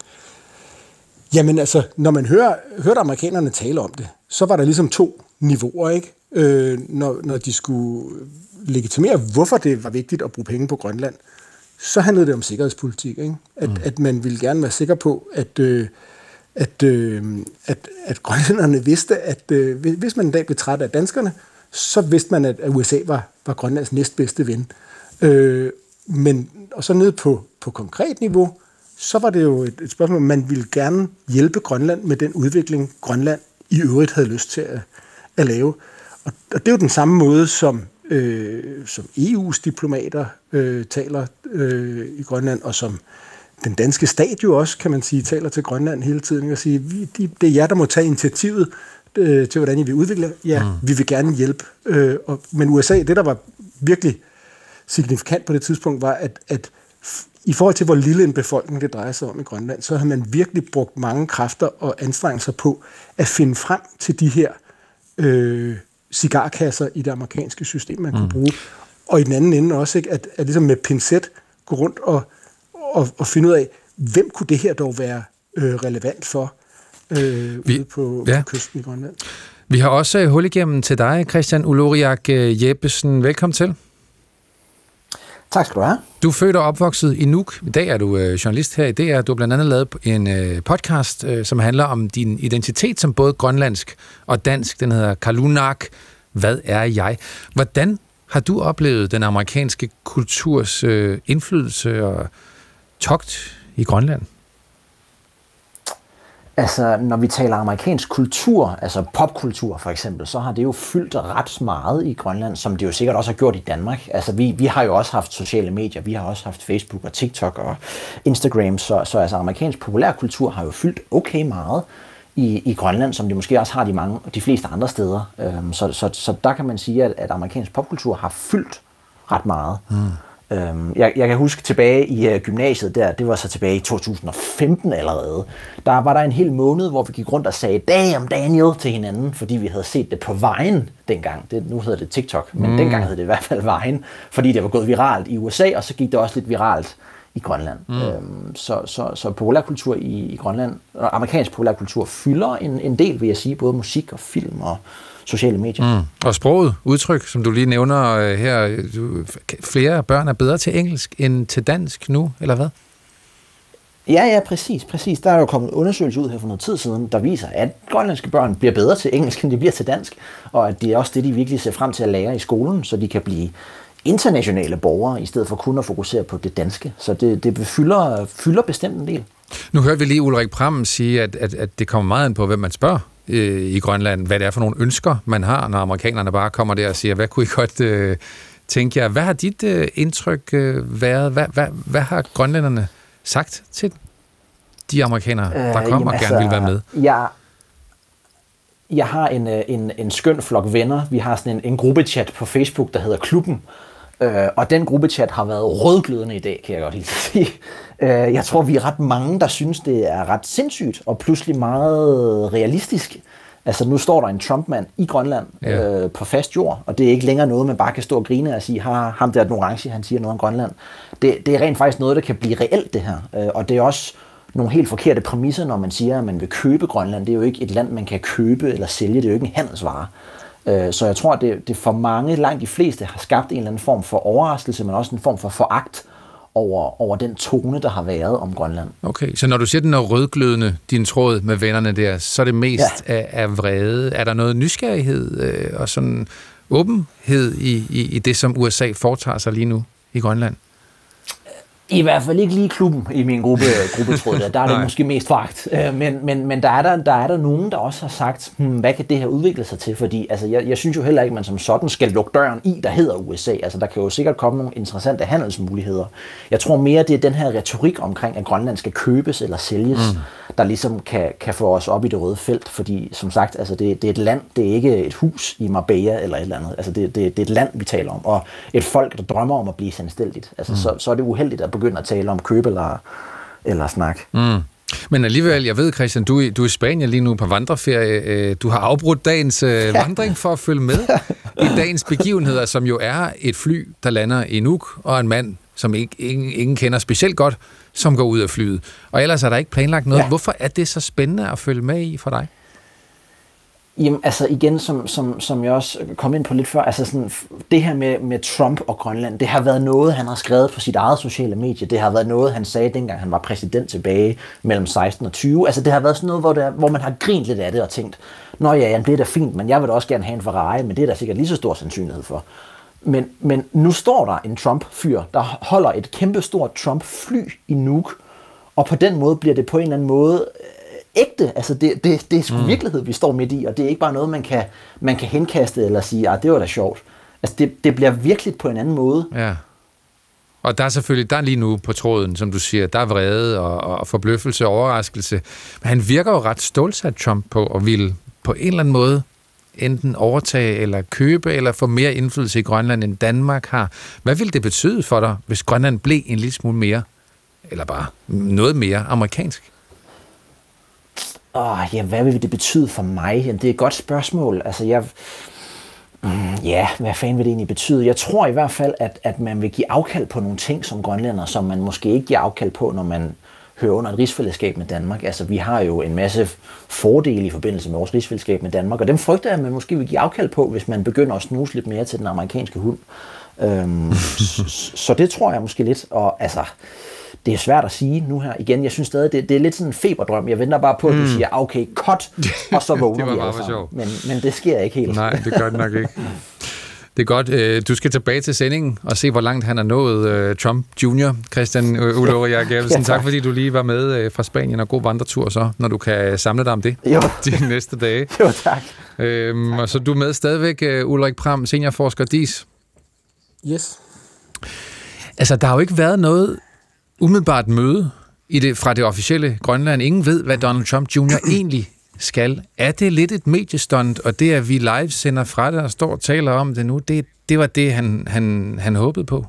Jamen altså, når man hører, hørte amerikanerne tale om det, så var der ligesom to niveauer, ikke? Øh, når, når de skulle legitimere, hvorfor det var vigtigt at bruge penge på Grønland, så handlede det om sikkerhedspolitik, ikke? At, mm. at man ville gerne være sikker på, at, øh, at, øh, at, at grønlænderne vidste, at øh, hvis man en dag blev træt af danskerne, så vidste man, at U S A var, var Grønlands næstbedste ven. Øh, men, og så ned på, på konkret niveau, så var det jo et, et spørgsmål, man ville gerne hjælpe Grønland med den udvikling, Grønland i øvrigt havde lyst til at, at lave. Og, og det er jo den samme måde, som, øh, som E U's diplomater øh, taler øh, i Grønland, og som den danske stat jo også, kan man sige, taler til Grønland hele tiden, og siger, vi, de, det er jer, der må tage initiativet øh, til, hvordan I vil udvikle. Ja, mm. vi vil gerne hjælpe. Øh, og, men U S A, det der var virkelig signifikant på det tidspunkt, var, at, at i forhold til, hvor lille en befolkning det drejer sig om i Grønland, så har man virkelig brugt mange kræfter og anstrengelser på at finde frem til de her øh, cigarkasser i det amerikanske system, man mm. kunne bruge. Og i den anden ende også, ikke, at, at ligesom med pincet gå rundt og, og, og finde ud af, hvem kunne det her dog være øh, relevant for øh, Vi, ude på, ja. på kysten i Grønland. Vi har også hul igennem til dig, Christian Oloriak Jeppesen. Velkommen til. Tak skal du have. Du er født og opvokset i Nuuk. I dag er du øh, journalist her i D R. Du har blandt andet lavet en øh, podcast, øh, som handler om din identitet som både grønlandsk og dansk. Den hedder Qalunaaq. hvad er jeg? Hvordan har du oplevet den amerikanske kulturs øh, indflydelse og togt i Grønland? Altså, når vi taler amerikansk kultur, altså popkultur for eksempel, så har det jo fyldt ret meget i Grønland, som det jo sikkert også har gjort i Danmark. Altså, vi, vi har jo også haft sociale medier, vi har også haft Facebook og TikTok og Instagram, så, så altså, amerikansk populærkultur har jo fyldt okay meget i, i Grønland, som det måske også har de, mange, de fleste andre steder. Øhm, så, så, så der kan man sige, at, at amerikansk popkultur har fyldt ret meget. Mm. Jeg, jeg kan huske tilbage i uh, gymnasiet der, det var så tilbage i to tusind og femten allerede, der var der en hel måned, hvor vi gik rundt og sagde, damn Daniel til hinanden, fordi vi havde set det på Vine dengang. Det, nu hedder det TikTok, men mm. dengang hed det i hvert fald Vine, fordi det var gået viralt i U S A, og så gik det også lidt viralt i Grønland. Mm. Øhm, så, så, så populærkultur i, i Grønland, og amerikansk populærkultur fylder en, en del, vil jeg sige, både musik og film og sociale medier. Mm. Og sproget, udtryk, som du lige nævner her, du, flere børn er bedre til engelsk end til dansk nu, eller hvad? Ja, ja, præcis, præcis. Der er jo kommet en undersøgelse ud her for noget tid siden, der viser, at grønlandske børn bliver bedre til engelsk, end de bliver til dansk, og at det er også det, de virkelig ser frem til at lære i skolen, så de kan blive internationale borgere, i stedet for kun at fokusere på det danske. Så det, det fylder, fylder bestemt en del. Nu hørte vi lige Ulrik Pram sige, at, at, at det kommer meget an på, hvem man spørger i Grønland, hvad det er for nogle ønsker, man har, når amerikanerne bare kommer der og siger, hvad kunne I godt øh, tænke jer? Hvad har dit øh, indtryk øh, været? Hvad, hvad, hvad har grønlænderne sagt til de amerikanere, der øh, kommer og altså, gerne vil være med? Jeg, jeg har en, en, en skøn flok venner. Vi har sådan en, en gruppechat på Facebook, der hedder Klubben. Øh, og den gruppechat har været rødglødende i dag, kan jeg godt lige sige. Øh, jeg tror, vi er ret mange, der synes, det er ret sindssygt og pludselig meget realistisk. Altså, nu står der en Trump-mand i Grønland ja. øh, på fast jord, og det er ikke længere noget, man bare kan stå og grine og sige, har ham der den orange, han siger noget om Grønland. Det, det er rent faktisk noget, der kan blive reelt, det her. Øh, og det er også nogle helt forkerte præmisser, når man siger, at man vil købe Grønland. Det er jo ikke et land, man kan købe eller sælge. Det er jo ikke en handelsvare. Så jeg tror, at det, det for mange, langt de fleste, har skabt en eller anden form for overraskelse, men også en form for foragt over, over den tone, der har været om Grønland. Okay, så når du siger, den er rødglødende, din tråd med vennerne der, så er det mest ja. af, af vrede. Er der noget nysgerrighed øh, og sådan åbenhed i, i, i det, som U S A foretager sig lige nu i Grønland? I hvert fald ikke lige klubben i min gruppe, gruppetråd, der, der er det måske mest fragt. Men, men, men der, er der, der er der nogen, der også har sagt, hmm, hvad kan det her udvikle sig til? Fordi altså, jeg, jeg synes jo heller ikke, at man som sådan skal lukke døren i, der hedder U S A. Altså, der kan jo sikkert komme nogle interessante handelsmuligheder. Jeg tror mere, det er den her retorik omkring, at Grønland skal købes eller sælges, mm. der ligesom kan, kan få os op i det røde felt. Fordi som sagt, altså, det, det er et land, det er ikke et hus i Marbella eller et eller andet. Altså, det, det, det er et land, vi taler om. Og et folk, der drømmer om at blive selvstændigt. Altså, mm. så, så er det uheldigt at begynde at tale om køb eller, eller snak. Mm. Men alligevel, jeg ved, Christian, du er, du er i Spanien lige nu på vandreferie. Du har afbrudt dagens øh, vandring for at følge med i dagens begivenheder, som jo er et fly, der lander i Nuuk, og en mand, som ikke, ingen, ingen kender specielt godt, som går ud af flyet. Og ellers er der ikke planlagt noget. Ja. Hvorfor er det så spændende at følge med i for dig? Jamen, altså igen, som, som, som jeg også kom ind på lidt før, altså sådan, det her med, med Trump og Grønland, det har været noget, han har skrevet på sit eget sociale medie. Det har været noget, han sagde, dengang han var præsident tilbage mellem seksten og tyve. Altså det har været sådan noget, hvor, det, hvor man har grint lidt af det og tænkt, nå ja, jamen, det er da fint, men jeg vil da også gerne have en Ferrari, men det er der sikkert lige så stor sandsynlighed for. Men, men nu står der en Trump-fyr, der holder et kæmpestort Trump-fly i Nuuk, og på den måde bliver det på en eller anden måde ægte, altså det, det, det er sgu mm. virkelighed, vi står midt i, og det er ikke bare noget, man kan, man kan henkaste eller sige, ah, det var da sjovt. Altså det, det bliver virkelig på en anden måde. Ja. Og der er selvfølgelig, der er lige nu på tråden, som du siger, der er vrede og, og forbløffelse og overraskelse. Men han virker jo ret stålsat, Trump, på at ville på en eller anden måde enten overtage eller købe eller få mere indflydelse i Grønland, end Danmark har. Hvad ville det betyde for dig, hvis Grønland blev en lille smule mere, eller bare noget mere amerikansk? Åh, ja, hvad vil det betyde for mig? Jamen, det er et godt spørgsmål. Altså, jeg... Mm, ja, hvad fanden vil det egentlig betyde? Jeg tror i hvert fald, at, at man vil give afkald på nogle ting som grønlænder, som man måske ikke giver afkald på, når man hører under et rigsfællesskab med Danmark. Altså, vi har jo en masse fordele i forbindelse med vores rigsfællesskab med Danmark, og dem frygter jeg, at man måske vil give afkald på, hvis man begynder at snuse lidt mere til den amerikanske hund. Øhm, så, så det tror jeg måske lidt. Og altså... Det er svært at sige nu her igen. Jeg synes stadig, det, det er lidt sådan en feberdrøm. Jeg venter bare på, at du mm. siger, okay, cut, og så vågner vi altså. Men, men det sker ikke helt. Nej, det gør det nok ikke. Det er godt. Du skal tilbage til sendingen og se, hvor langt han er nået. Trump junior Christian Udover Jacobsen. Tak fordi du lige var med fra Spanien, og god vandretur så, når du kan samle dig om det jo. de næste dage. Jo, tak. Øhm, og så er du med stadigvæk, Ulrik Pram, seniorforsker D I S. Yes. Altså, der har jo ikke været noget umiddelbart møde i det, fra det officielle Grønland. Ingen ved, hvad Donald Trump junior egentlig skal. Er det lidt et mediestunt, og det, at vi live sender fra det og står og taler om det nu, det, det var det, han, han, han håbede på?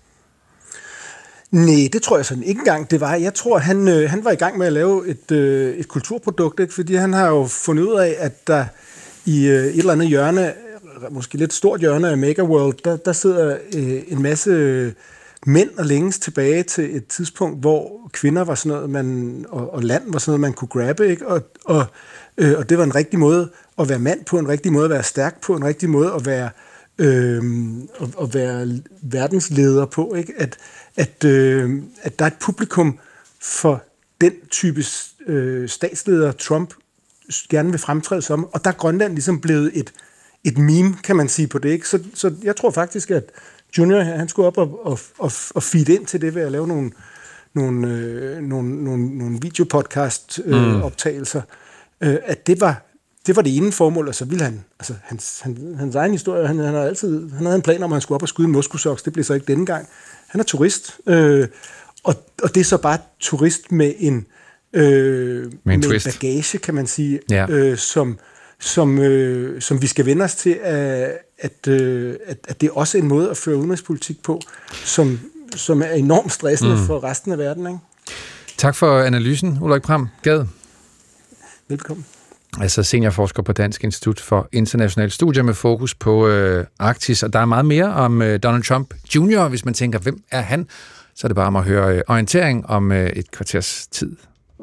Nej, det tror jeg sådan ikke engang, det var. Jeg tror, han, øh, han var i gang med at lave et, øh, et kulturprodukt, ikke? Fordi han har jo fundet ud af, at der i øh, et eller andet hjørne, måske lidt stort hjørne af Megaworld, der, der sidder øh, en masse øh, mænd og længes tilbage til et tidspunkt, hvor kvinder var sådan noget, man, og, og land var sådan noget, man kunne grabbe, ikke? Og, og, øh, og det var en rigtig måde at være mand på, en rigtig måde at være stærk på, en rigtig måde at være, øh, at, at være verdensleder på, ikke? At, at, øh, at der er et publikum for den type øh, statsleder, Trump gerne vil fremtræde som, og der er Grønland ligesom blevet et, et meme, kan man sige på det, ikke? Så, så jeg tror faktisk, at Junior, han skulle op og, og, og, og feed ind til det ved at lave nogle, nogle, øh, nogle, nogle, nogle videopodcast-optagelser. Øh, mm. øh, at det var, det var det ene formål, og så ville han, altså hans, han, hans egen historie, han, han, havde altid, han havde en plan om, at han skulle op og skyde en moskusoks, det blev så ikke denne gang. Han er turist, øh, og, og det er så bare turist med en, øh, med en, med en bagage, kan man sige, ja. øh, som, som, øh, som vi skal vende os til, at, at, øh, at, at det er også en måde at føre udenrigspolitik på, som, som er enormt stressende mm. for resten af verden. Ikke? Tak for analysen, Ulrik Pram Gad. Velkommen. Altså seniorforsker på Dansk Institut for Internationale Studier med fokus på øh, Arktis, og der er meget mere om øh, Donald Trump junior Hvis man tænker, hvem er han, så er det bare om at høre øh, orientering om øh, et kvarters tid.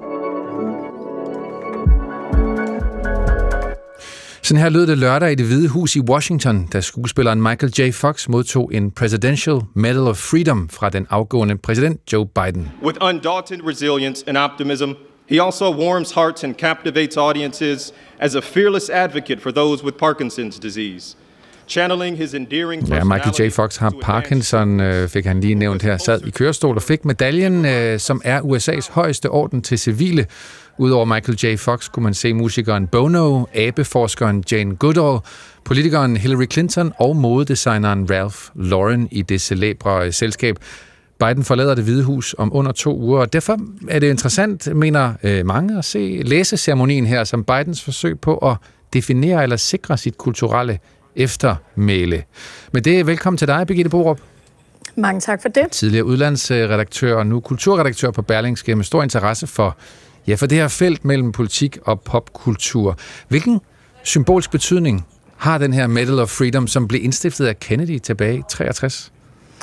Sådan her lød det lørdag i Det Hvide Hus i Washington, da skuespilleren Michael J. Fox modtog en Presidential Medal of Freedom fra den afgående præsident Joe Biden. With undaunted resilience and optimism, he also warms hearts and captivates audiences as a fearless advocate for those with Parkinson's disease. Channeling his endearing ja, Michael J. Fox har Parkinson, øh, fik han lige nævnt her, sad i kørestol og fik medaljen, øh, som er U S A's højeste orden til civile. Udover Michael J. Fox kunne man se musikeren Bono, abeforskeren Jane Goodall, politikeren Hillary Clinton og modedesigneren Ralph Lauren i det celebre selskab. Biden forlader Det Hvide Hus om under to uger, og derfor er det interessant, mener øh, mange, at se læseceremonien her som Bidens forsøg på at definere eller sikre sit kulturelle eftermæle. Men det er velkommen til dig, Birgitte Borup. Mange tak for det. Tidligere udlandsredaktør og nu kulturredaktør på Berlingske med stor interesse for, ja, for det her felt mellem politik og popkultur. Hvilken symbolsk betydning har den her Medal of Freedom, som blev indstiftet af Kennedy tilbage i treogtres?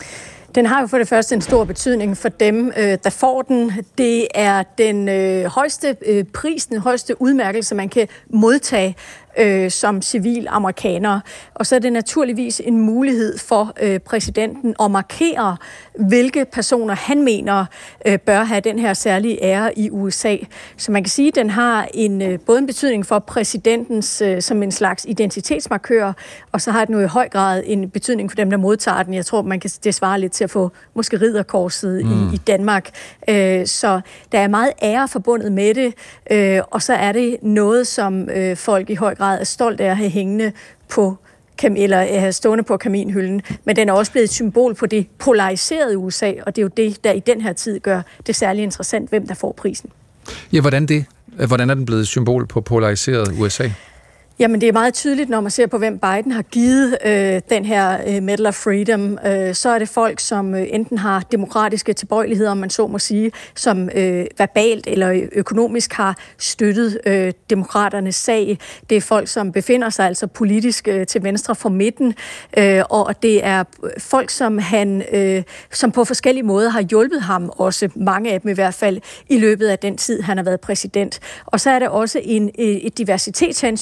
Den har jo for det første en stor betydning for dem, der får den. Det er den øh, højeste øh, pris, den højeste udmærkelse, man kan modtage øh, som civil amerikaner. Og så er det naturligvis en mulighed for øh, præsidenten at markere, hvilke personer han mener øh, bør have den her særlige ære i U S A. Så man kan sige, at den har en, øh, både en betydning for præsidentens øh, som en slags identitetsmarkør, og så har den jo i høj grad en betydning for dem, der modtager den. Jeg tror, man kan det svare lidt til at få måske ridderkorset mm. i, i Danmark. Øh, så der er meget ære forbundet med det, øh, og så er det noget, som øh, folk i høj grad er stolt af at have hængende på eller have stående på kaminhylden, men den er også blevet et symbol på det polariserede U S A, og det er jo det, der i den her tid gør det særlig interessant, hvem der får prisen. Ja, hvordan det? Hvordan er den blevet et symbol på polariseret U S A? Jamen, det er meget tydeligt, når man ser på, hvem Biden har givet øh, den her øh, Medal of Freedom. Øh, så er det folk, som øh, enten har demokratiske tilbøjeligheder, om man så må sige, som øh, verbalt eller økonomisk har støttet øh, demokraternes sag. Det er folk, som befinder sig altså politisk øh, til venstre for midten, øh, og det er folk, som han, øh, som på forskellige måder har hjulpet ham, også mange af dem i hvert fald, i løbet af den tid, han har været præsident. Og så er der også en, et diversitetshensyn, der bliver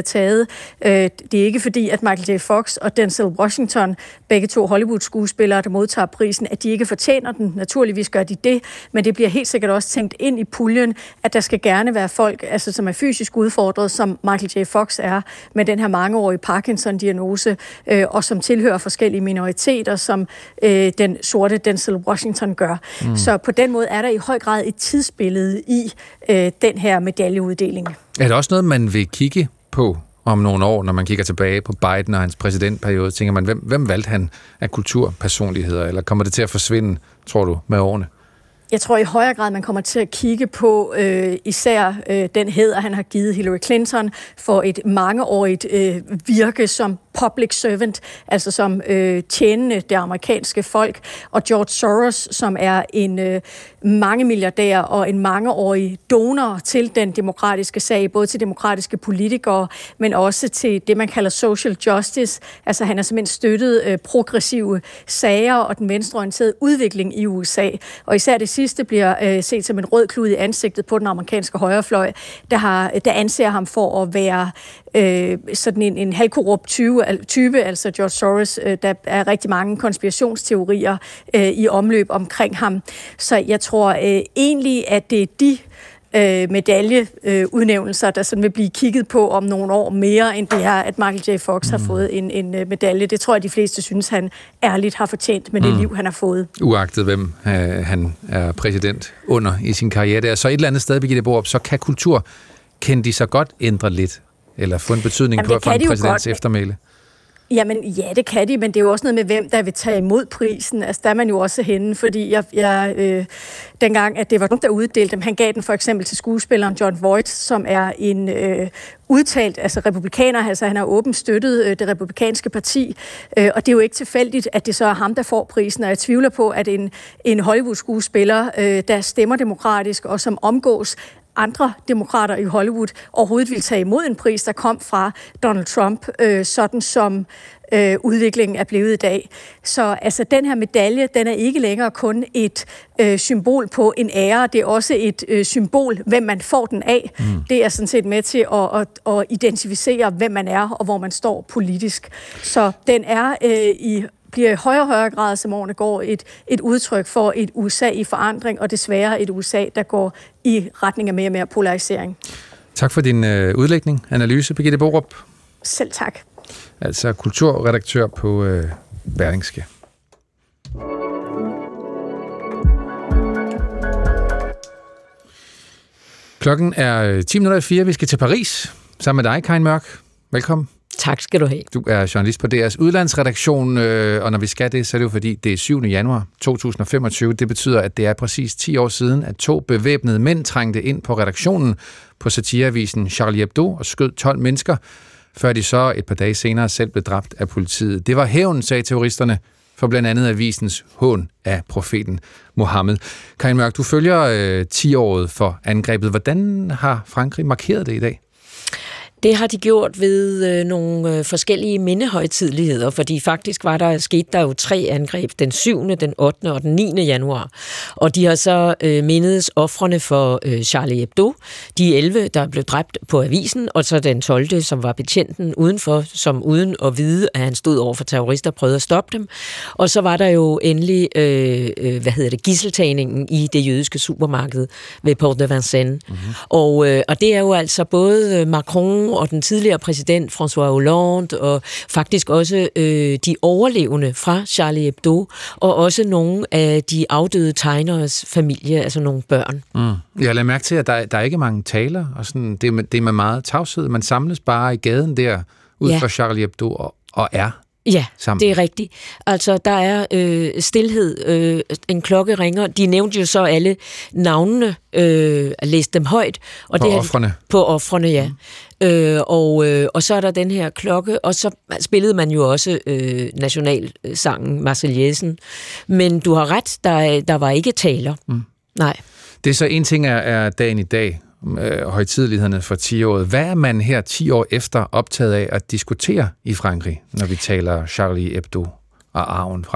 bliver taget. Øh, det er ikke fordi, at Michael J. Fox og Denzel Washington, begge to Hollywood-skuespillere, der modtager prisen, at de ikke fortjener den. Naturligvis gør de det, men det bliver helt sikkert også tænkt ind i puljen, at der skal gerne være folk, altså, som er fysisk udfordret, som Michael J. Fox er, med den her mangeårige Parkinson-diagnose, øh, og som tilhører forskellige minoriteter, som øh, den sorte Denzel Washington gør. Mm. Så på den måde er der i høj grad et tidsbillede i øh, den her medaljeuddeling. Er det også noget, man vil kigge på om nogle år, når man kigger tilbage på Biden og hans præsidentperiode? Tænker man, hvem, hvem valgte han af kulturpersonligheder, eller kommer det til at forsvinde, tror du, med årene? Jeg tror i højere grad, man kommer til at kigge på øh, især øh, den hæder, han har givet Hillary Clinton for et mangeårigt øh, virke som public servant, altså som øh, tjenende det amerikanske folk, og George Soros, som er en øh, mange milliardær og en mangeårig donor til den demokratiske sag, både til demokratiske politikere, men også til det, man kalder social justice. Altså han har simpelthen støttet øh, progressive sager og den venstreorienterede udvikling i U S A. Og især det sidste bliver øh, set som en rød klud i ansigtet på den amerikanske højrefløj, der, har, der anser ham for at være øh, sådan en, en halvkorrupt tyve type, altså George Soros. Øh, der er rigtig mange konspirationsteorier øh, i omløb omkring ham. Så jeg tror øh, egentlig, at det er de øh, medaljeudnævnelser, øh, der sådan vil blive kigget på om nogle år mere, end det her, at Michael J. Fox mm. har fået en, en medalje. Det tror jeg, de fleste synes, han ærligt har fortjent med det mm. liv, han har fået. Uagtet hvem øh, han er præsident under i sin karriere der. Så et eller andet sted, Birgitte Borup, så kan kultur, kan de så godt ændre lidt, eller få en betydning Jamen, på for en præsidents eftermæle? Jamen ja, det kan de, men det er jo også noget med, hvem der vil tage imod prisen. Altså der er man jo også henne, fordi jeg, jeg øh, dengang, at det var nogen, der uddelte dem, han gav den for eksempel til skuespilleren Jon Voight, som er en øh, udtalt, altså republikaner, altså han har åbent støttet øh, det republikanske parti, øh, og det er jo ikke tilfældigt, at det så er ham, der får prisen, og jeg tvivler på, at en, en Hollywood-skuespiller, øh, der stemmer demokratisk og som omgås andre demokrater i Hollywood overhovedet ville tage imod en pris, der kom fra Donald Trump, øh, sådan som øh, udviklingen er blevet i dag. Så altså, den her medalje, den er ikke længere kun et øh, symbol på en ære, det er også et øh, symbol, hvem man får den af. Mm. Det er sådan set med til at, at, at identificere, hvem man er og hvor man står politisk. Så den er øh, i bliver i højere og højere grad, som årene går, et, et udtryk for et U S A i forandring, og desværre et U S A, der går i retning af mere og mere polarisering. Tak for din øh, udlægning, analyse, Birgitte Borup. Selv tak. Altså kulturredaktør på øh, Berlingske. Klokken er ti minutter i fire. Vi skal til Paris sammen med dig, Karin Mørk. Velkommen. Tak skal du have. Du er journalist på D R's udlandsredaktion, øh, og når vi skal det, så er det jo fordi, det er syvende januar to tusind og femogtyve. Det betyder, at det er præcis ti år siden, at to bevæbnede mænd trængte ind på redaktionen på satireavisen Charlie Hebdo og skød tolv mennesker, før de så et par dage senere selv blev dræbt af politiet. Det var hævn, sagde terroristerne, for blandt andet avisens hån af profeten Mohammed. Karin Mørk, du følger øh, ti-året for angrebet. Hvordan har Frankrig markeret det i dag? Det har de gjort ved øh, nogle øh, forskellige mindehøjtideligheder, fordi faktisk var der sket der jo tre angreb, den syvende, den ottende og den niende januar. Og de har så øh, mindedes ofrene for øh, Charlie Hebdo, de elleve, der blev dræbt på avisen, og så den tolvte, som var betjenten udenfor, som uden at vide, at han stod over for terrorister, prøvede at stoppe dem. Og så var der jo endelig, øh, øh, hvad hedder det, gidseltagningen i det jødiske supermarked ved Porte de Vincennes. Mm-hmm. Og, øh, og det er jo altså både Macron og den tidligere præsident François Hollande, og faktisk også øh, de overlevende fra Charlie Hebdo, og også nogle af de afdøde tegneres familie, altså nogle børn. Mm. Jeg lader mærke til, at der, der er ikke mange taler, og sådan, det, er, det er med meget tavshed. Man samles bare i gaden der, ud ja. fra Charlie Hebdo, og, og er Ja, sammen. Det er rigtigt. Altså, der er øh, stilhed. Øh, en klokke ringer. De nævnte jo så alle navnene, øh, at læse dem højt. Og på det ofrene. På ofrene, ja. Mm. Øh, og, øh, og så er der den her klokke, og så spillede man jo også øh, nationalsangen Marseillesen. Men du har ret, der, der var ikke taler. Mm. Nej. Det er så en ting er, er dagen i dag, øh, højtidelighederne for ti-året. Hvad er man her ti år efter optaget af at diskutere i Frankrig, når vi taler Charlie Hebdo og arven fra den?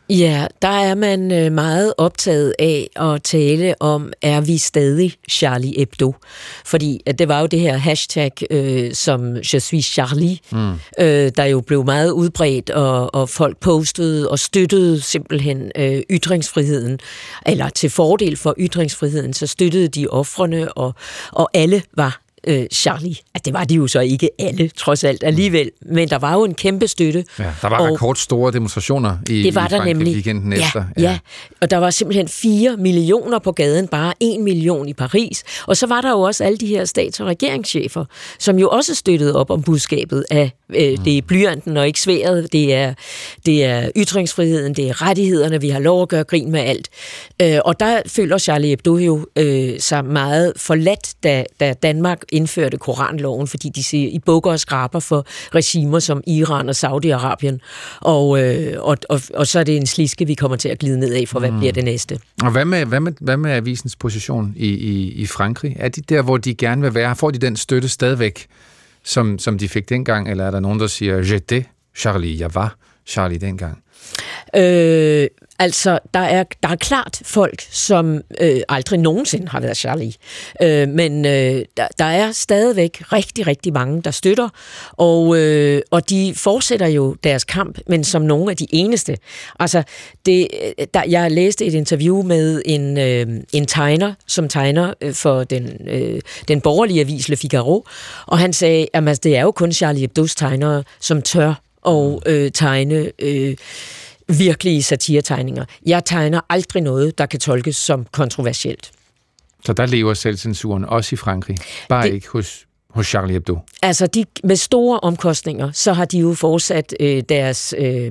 Ja, der er man øh, meget optaget af at tale om, er vi stadig Charlie Hebdo? Fordi at det var jo det her hashtag, øh, som Je suis Charlie, mm. øh, der jo blev meget udbredt, og, og folk postede og støttede simpelthen øh, ytringsfriheden, eller til fordel for ytringsfriheden, så støttede de ofrene, og, og alle var Øh, Charlie. At det var de jo så ikke alle, trods alt alligevel, men der var jo en kæmpe støtte. Ja, der var rekordstore demonstrationer i, det var i Frankrig nemlig. weekenden ja, efter. Ja. ja, og der var simpelthen fire millioner på gaden, bare en million i Paris. Og så var der jo også alle de her stats- og regeringschefer, som jo også støttede op om budskabet af øh, mm. det er blyanten og ikke sværet, det er, det er ytringsfriheden, det er rettighederne, vi har lov at gøre grin med alt. Øh, og der føler Charlie Hebdo jo øh, sig meget forladt, da, da Danmark indførte koranloven, fordi de siger, I bukker og skraber for regimer som Iran og Saudi-Arabien, og, øh, og, og, og så er det en sliske, vi kommer til at glide ned af, for hvad mm. bliver det næste. Og hvad med, hvad med, hvad med avisens position i, i, i Frankrig? Er de der, hvor de gerne vil være? Får de den støtte stadigvæk, som, som de fik dengang, eller er der nogen, der siger, j'étais Charlie, jeg var Charlie dengang? Øh, altså, der er, der er klart folk, som øh, aldrig nogensinde har været Charlie. Øh, men øh, der, der er stadigvæk rigtig, rigtig mange, der støtter, og, øh, og de fortsætter jo deres kamp, men som nogle af de eneste. Altså, det, der, jeg læste et interview med en, øh, en tegner, som tegner for den, øh, den borgerlige avis Le Figaro, og han sagde, at altså, det er jo kun Charlie Hebdos tegnere, som tør og øh, tegne øh, virkelige satiretegninger. Jeg tegner aldrig noget, der kan tolkes som kontroversielt. Så der lever selvcensuren også i Frankrig, bare det, ikke hos, hos Charlie Hebdo? Altså, de, med store omkostninger, så har de jo fortsat øh, deres... Øh,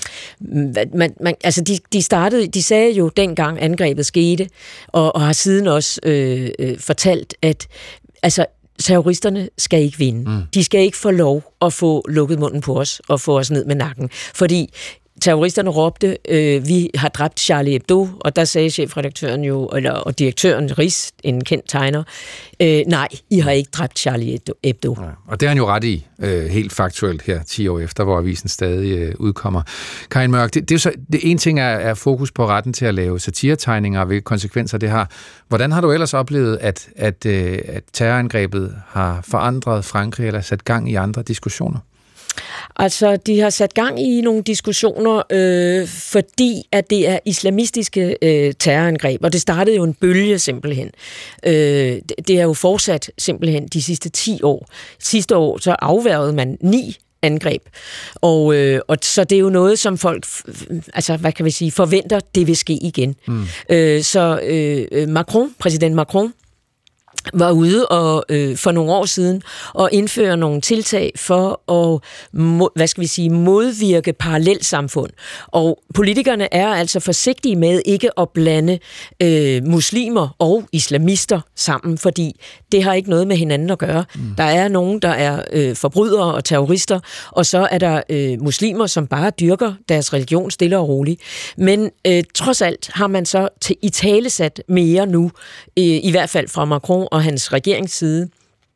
man, man, altså, de, de startede, de sagde jo dengang angrebet skete, og, og har siden også øh, øh, fortalt, at altså, terroristerne skal ikke vinde. Mm. De skal ikke få lov at få lukket munden på os og få os ned med nakken. Fordi terroristerne råbte, øh, vi har dræbt Charlie Hebdo, og der sagde chefredaktøren jo, eller, og direktøren Riis, en kendt tegner, øh, nej, I har ikke dræbt Charlie Hebdo. Ja, og det er han jo ret i, øh, helt faktuelt her, ti år efter, hvor avisen stadig øh, udkommer. Karin Mørk, det, det er så, det ene ting er, er fokus på retten til at lave satiretegninger, og hvilke konsekvenser det har. Hvordan har du ellers oplevet, at, at, øh, at terrorangrebet har forandret Frankrig, eller sat gang i andre diskussioner? Altså, de har sat gang i nogle diskussioner, øh, fordi at det er islamistiske øh, terrorangreb, og det startede jo en bølge simpelthen. Øh, det, det er jo fortsat simpelthen de sidste ti år. Sidste år så afværgede man ni angreb, og, øh, og så det er jo noget, som folk, altså hvad kan vi sige, forventer, det vil ske igen. Mm. Øh, så øh, Macron, præsident Macron, var ude og øh, for nogle år siden og indføre nogle tiltag for at mo- hvad skal vi sige, modvirke parallelsamfund. Og politikerne er altså forsigtige med ikke at blande øh, muslimer og islamister sammen, fordi det har ikke noget med hinanden at gøre. Mm. Der er nogen, der er øh, forbrydere og terrorister, og så er der øh, muslimer, som bare dyrker deres religion stille og roligt. Men øh, trods alt har man så til italesat mere nu, øh, i hvert fald fra Macron og hans regeringsside,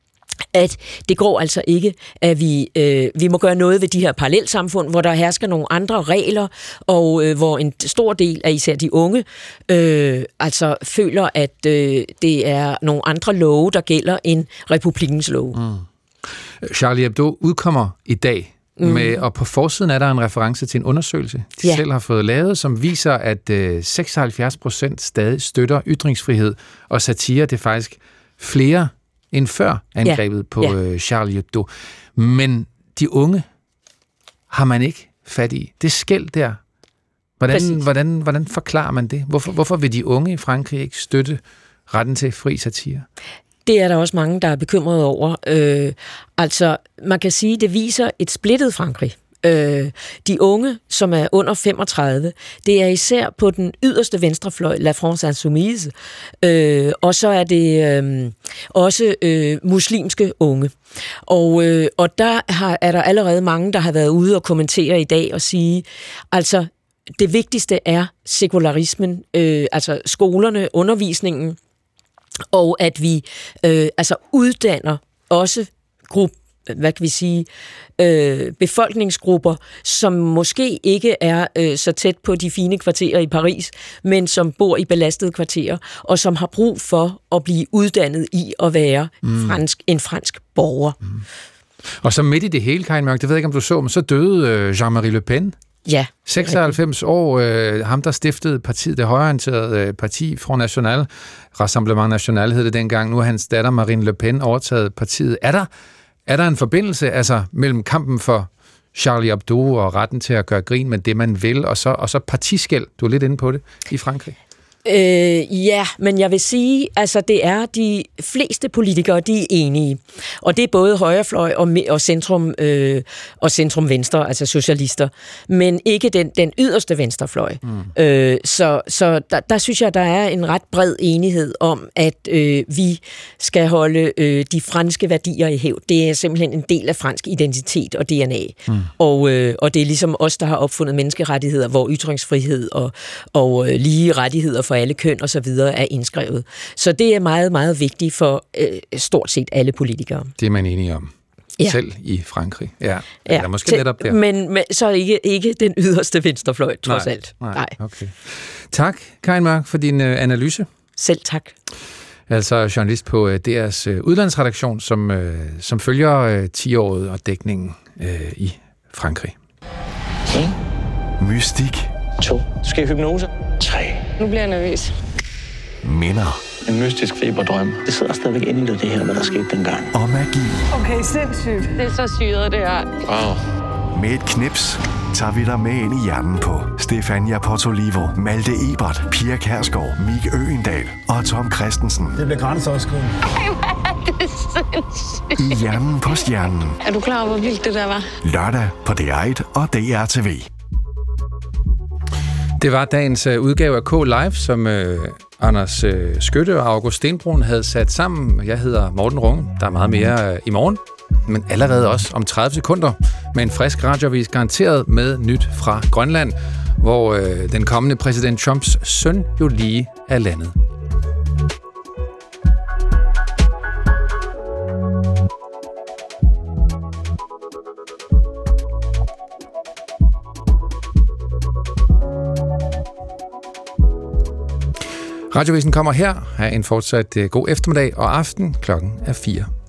at det går altså ikke, at vi, øh, vi må gøre noget ved de her parallelsamfund, hvor der hersker nogle andre regler, og øh, hvor en stor del af især de unge øh, altså føler, at øh, det er nogle andre love, der gælder end republikkens love. Mm. Charlie Hebdo udkommer i dag, mm. med, og på forsiden er der en reference til en undersøgelse, de ja. selv har fået lavet, som viser, at øh, seksoghalvfjerds procent stadig støtter ytringsfrihed, og satire, det er faktisk flere end før angrebet ja. på ja. Charlie Hebdo. Men de unge har man ikke fat i. Det skel der. Hvordan, hvordan, hvordan forklarer man det? Hvorfor, hvorfor vil de unge i Frankrig ikke støtte retten til fri satire? Det er der også mange, der er bekymrede over. Øh, altså, man kan sige, det viser et splittet Frankrig. Øh, de unge, som er under femogtredive, det er især på den yderste venstrefløj, La France Insoumise, øh, og så er det øh, også øh, muslimske unge. Og, øh, og der har, er der allerede mange, der har været ude og kommentere i dag og sige, altså det vigtigste er sekularismen, øh, altså skolerne, undervisningen, og at vi øh, altså uddanner også gruppe hvad kan vi sige, øh, befolkningsgrupper, som måske ikke er øh, så tæt på de fine kvarterer i Paris, men som bor i belastede kvarterer, og som har brug for at blive uddannet i at være mm. fransk, en fransk borger. Mm. Og så midt i det hele, Karin Mørk, det ved jeg ikke, om du så, men så døde øh, Jean-Marie Le Pen. Ja. seksoghalvfems år, øh, ham der stiftede partiet, det højreorienterede øh, parti, Front National, Rassemblement National hed det dengang, nu har hans datter Marine Le Pen overtaget partiet. Er der, er der en forbindelse altså, mellem kampen for Charlie Hebdo og retten til at gøre grin med det, man vil, og så, og så partiskæld, du er lidt inde på det, i Frankrig? Øh, ja, men jeg vil sige, altså det er de fleste politikere, de er enige. Og det er både højrefløj og, og centrum øh, og centrum venstre, altså socialister, men ikke den, den yderste venstrefløj. Mm. Øh, så så der, der synes jeg, der er en ret bred enighed om, at øh, vi skal holde øh, de franske værdier i hævd. Det er simpelthen en del af fransk identitet og D N A. Mm. Og, øh, og det er ligesom os, der har opfundet menneskerettigheder, hvor ytringsfrihed og, og øh, lige rettigheder for alle køn og så videre er indskrevet. Så det er meget, meget vigtigt for øh, stort set alle politikere. Det er man enige om. Ja. Selv i Frankrig. Ja, ja. Eller måske til, netop der. Men, men så ikke, ikke den yderste venstrefløj, trods nej, alt. Nej, okay. Tak, Karin Mørk, for din øh, analyse. Selv tak. Altså journalist på øh, D R's øh, udlandsredaktion, som, øh, som følger øh, ti-året og dækningen øh, i Frankrig. En. Mystik. To. Skal jeg hypnose? Tre. Nu bliver jeg nervøs. Minder. En mystisk feberdrøm. Det sidder stadigvæk inde i det her, hvad der skete dengang. Og magi. Okay, sindssygt. Det er så syret, det her. Wow. Med et knips tager vi dig med ind i hjernen på Stefania Portolivo, Malte Ebert, Pia Kærsgaard, Mik Øgendahl og Tom Christensen. Det bliver grænseoverskridende. Ej, hvor er det sindssygt. I Hjernen på Stjernen. Er du klar over, hvor vildt det der var? Lørdag på D R et og D R T V. Det var dagens udgave af K Live, som øh, Anders øh, Skytte og August Stenbrun havde sat sammen. Jeg hedder Morten Runge. Der er meget mere øh, i morgen, men allerede også om tredive sekunder med en frisk radioavis garanteret med nyt fra Grønland, hvor øh, den kommende præsident Trumps søn jo lige er landet. Radiovisen kommer her. Ha' en fortsat god eftermiddag og aften. Klokken er fire.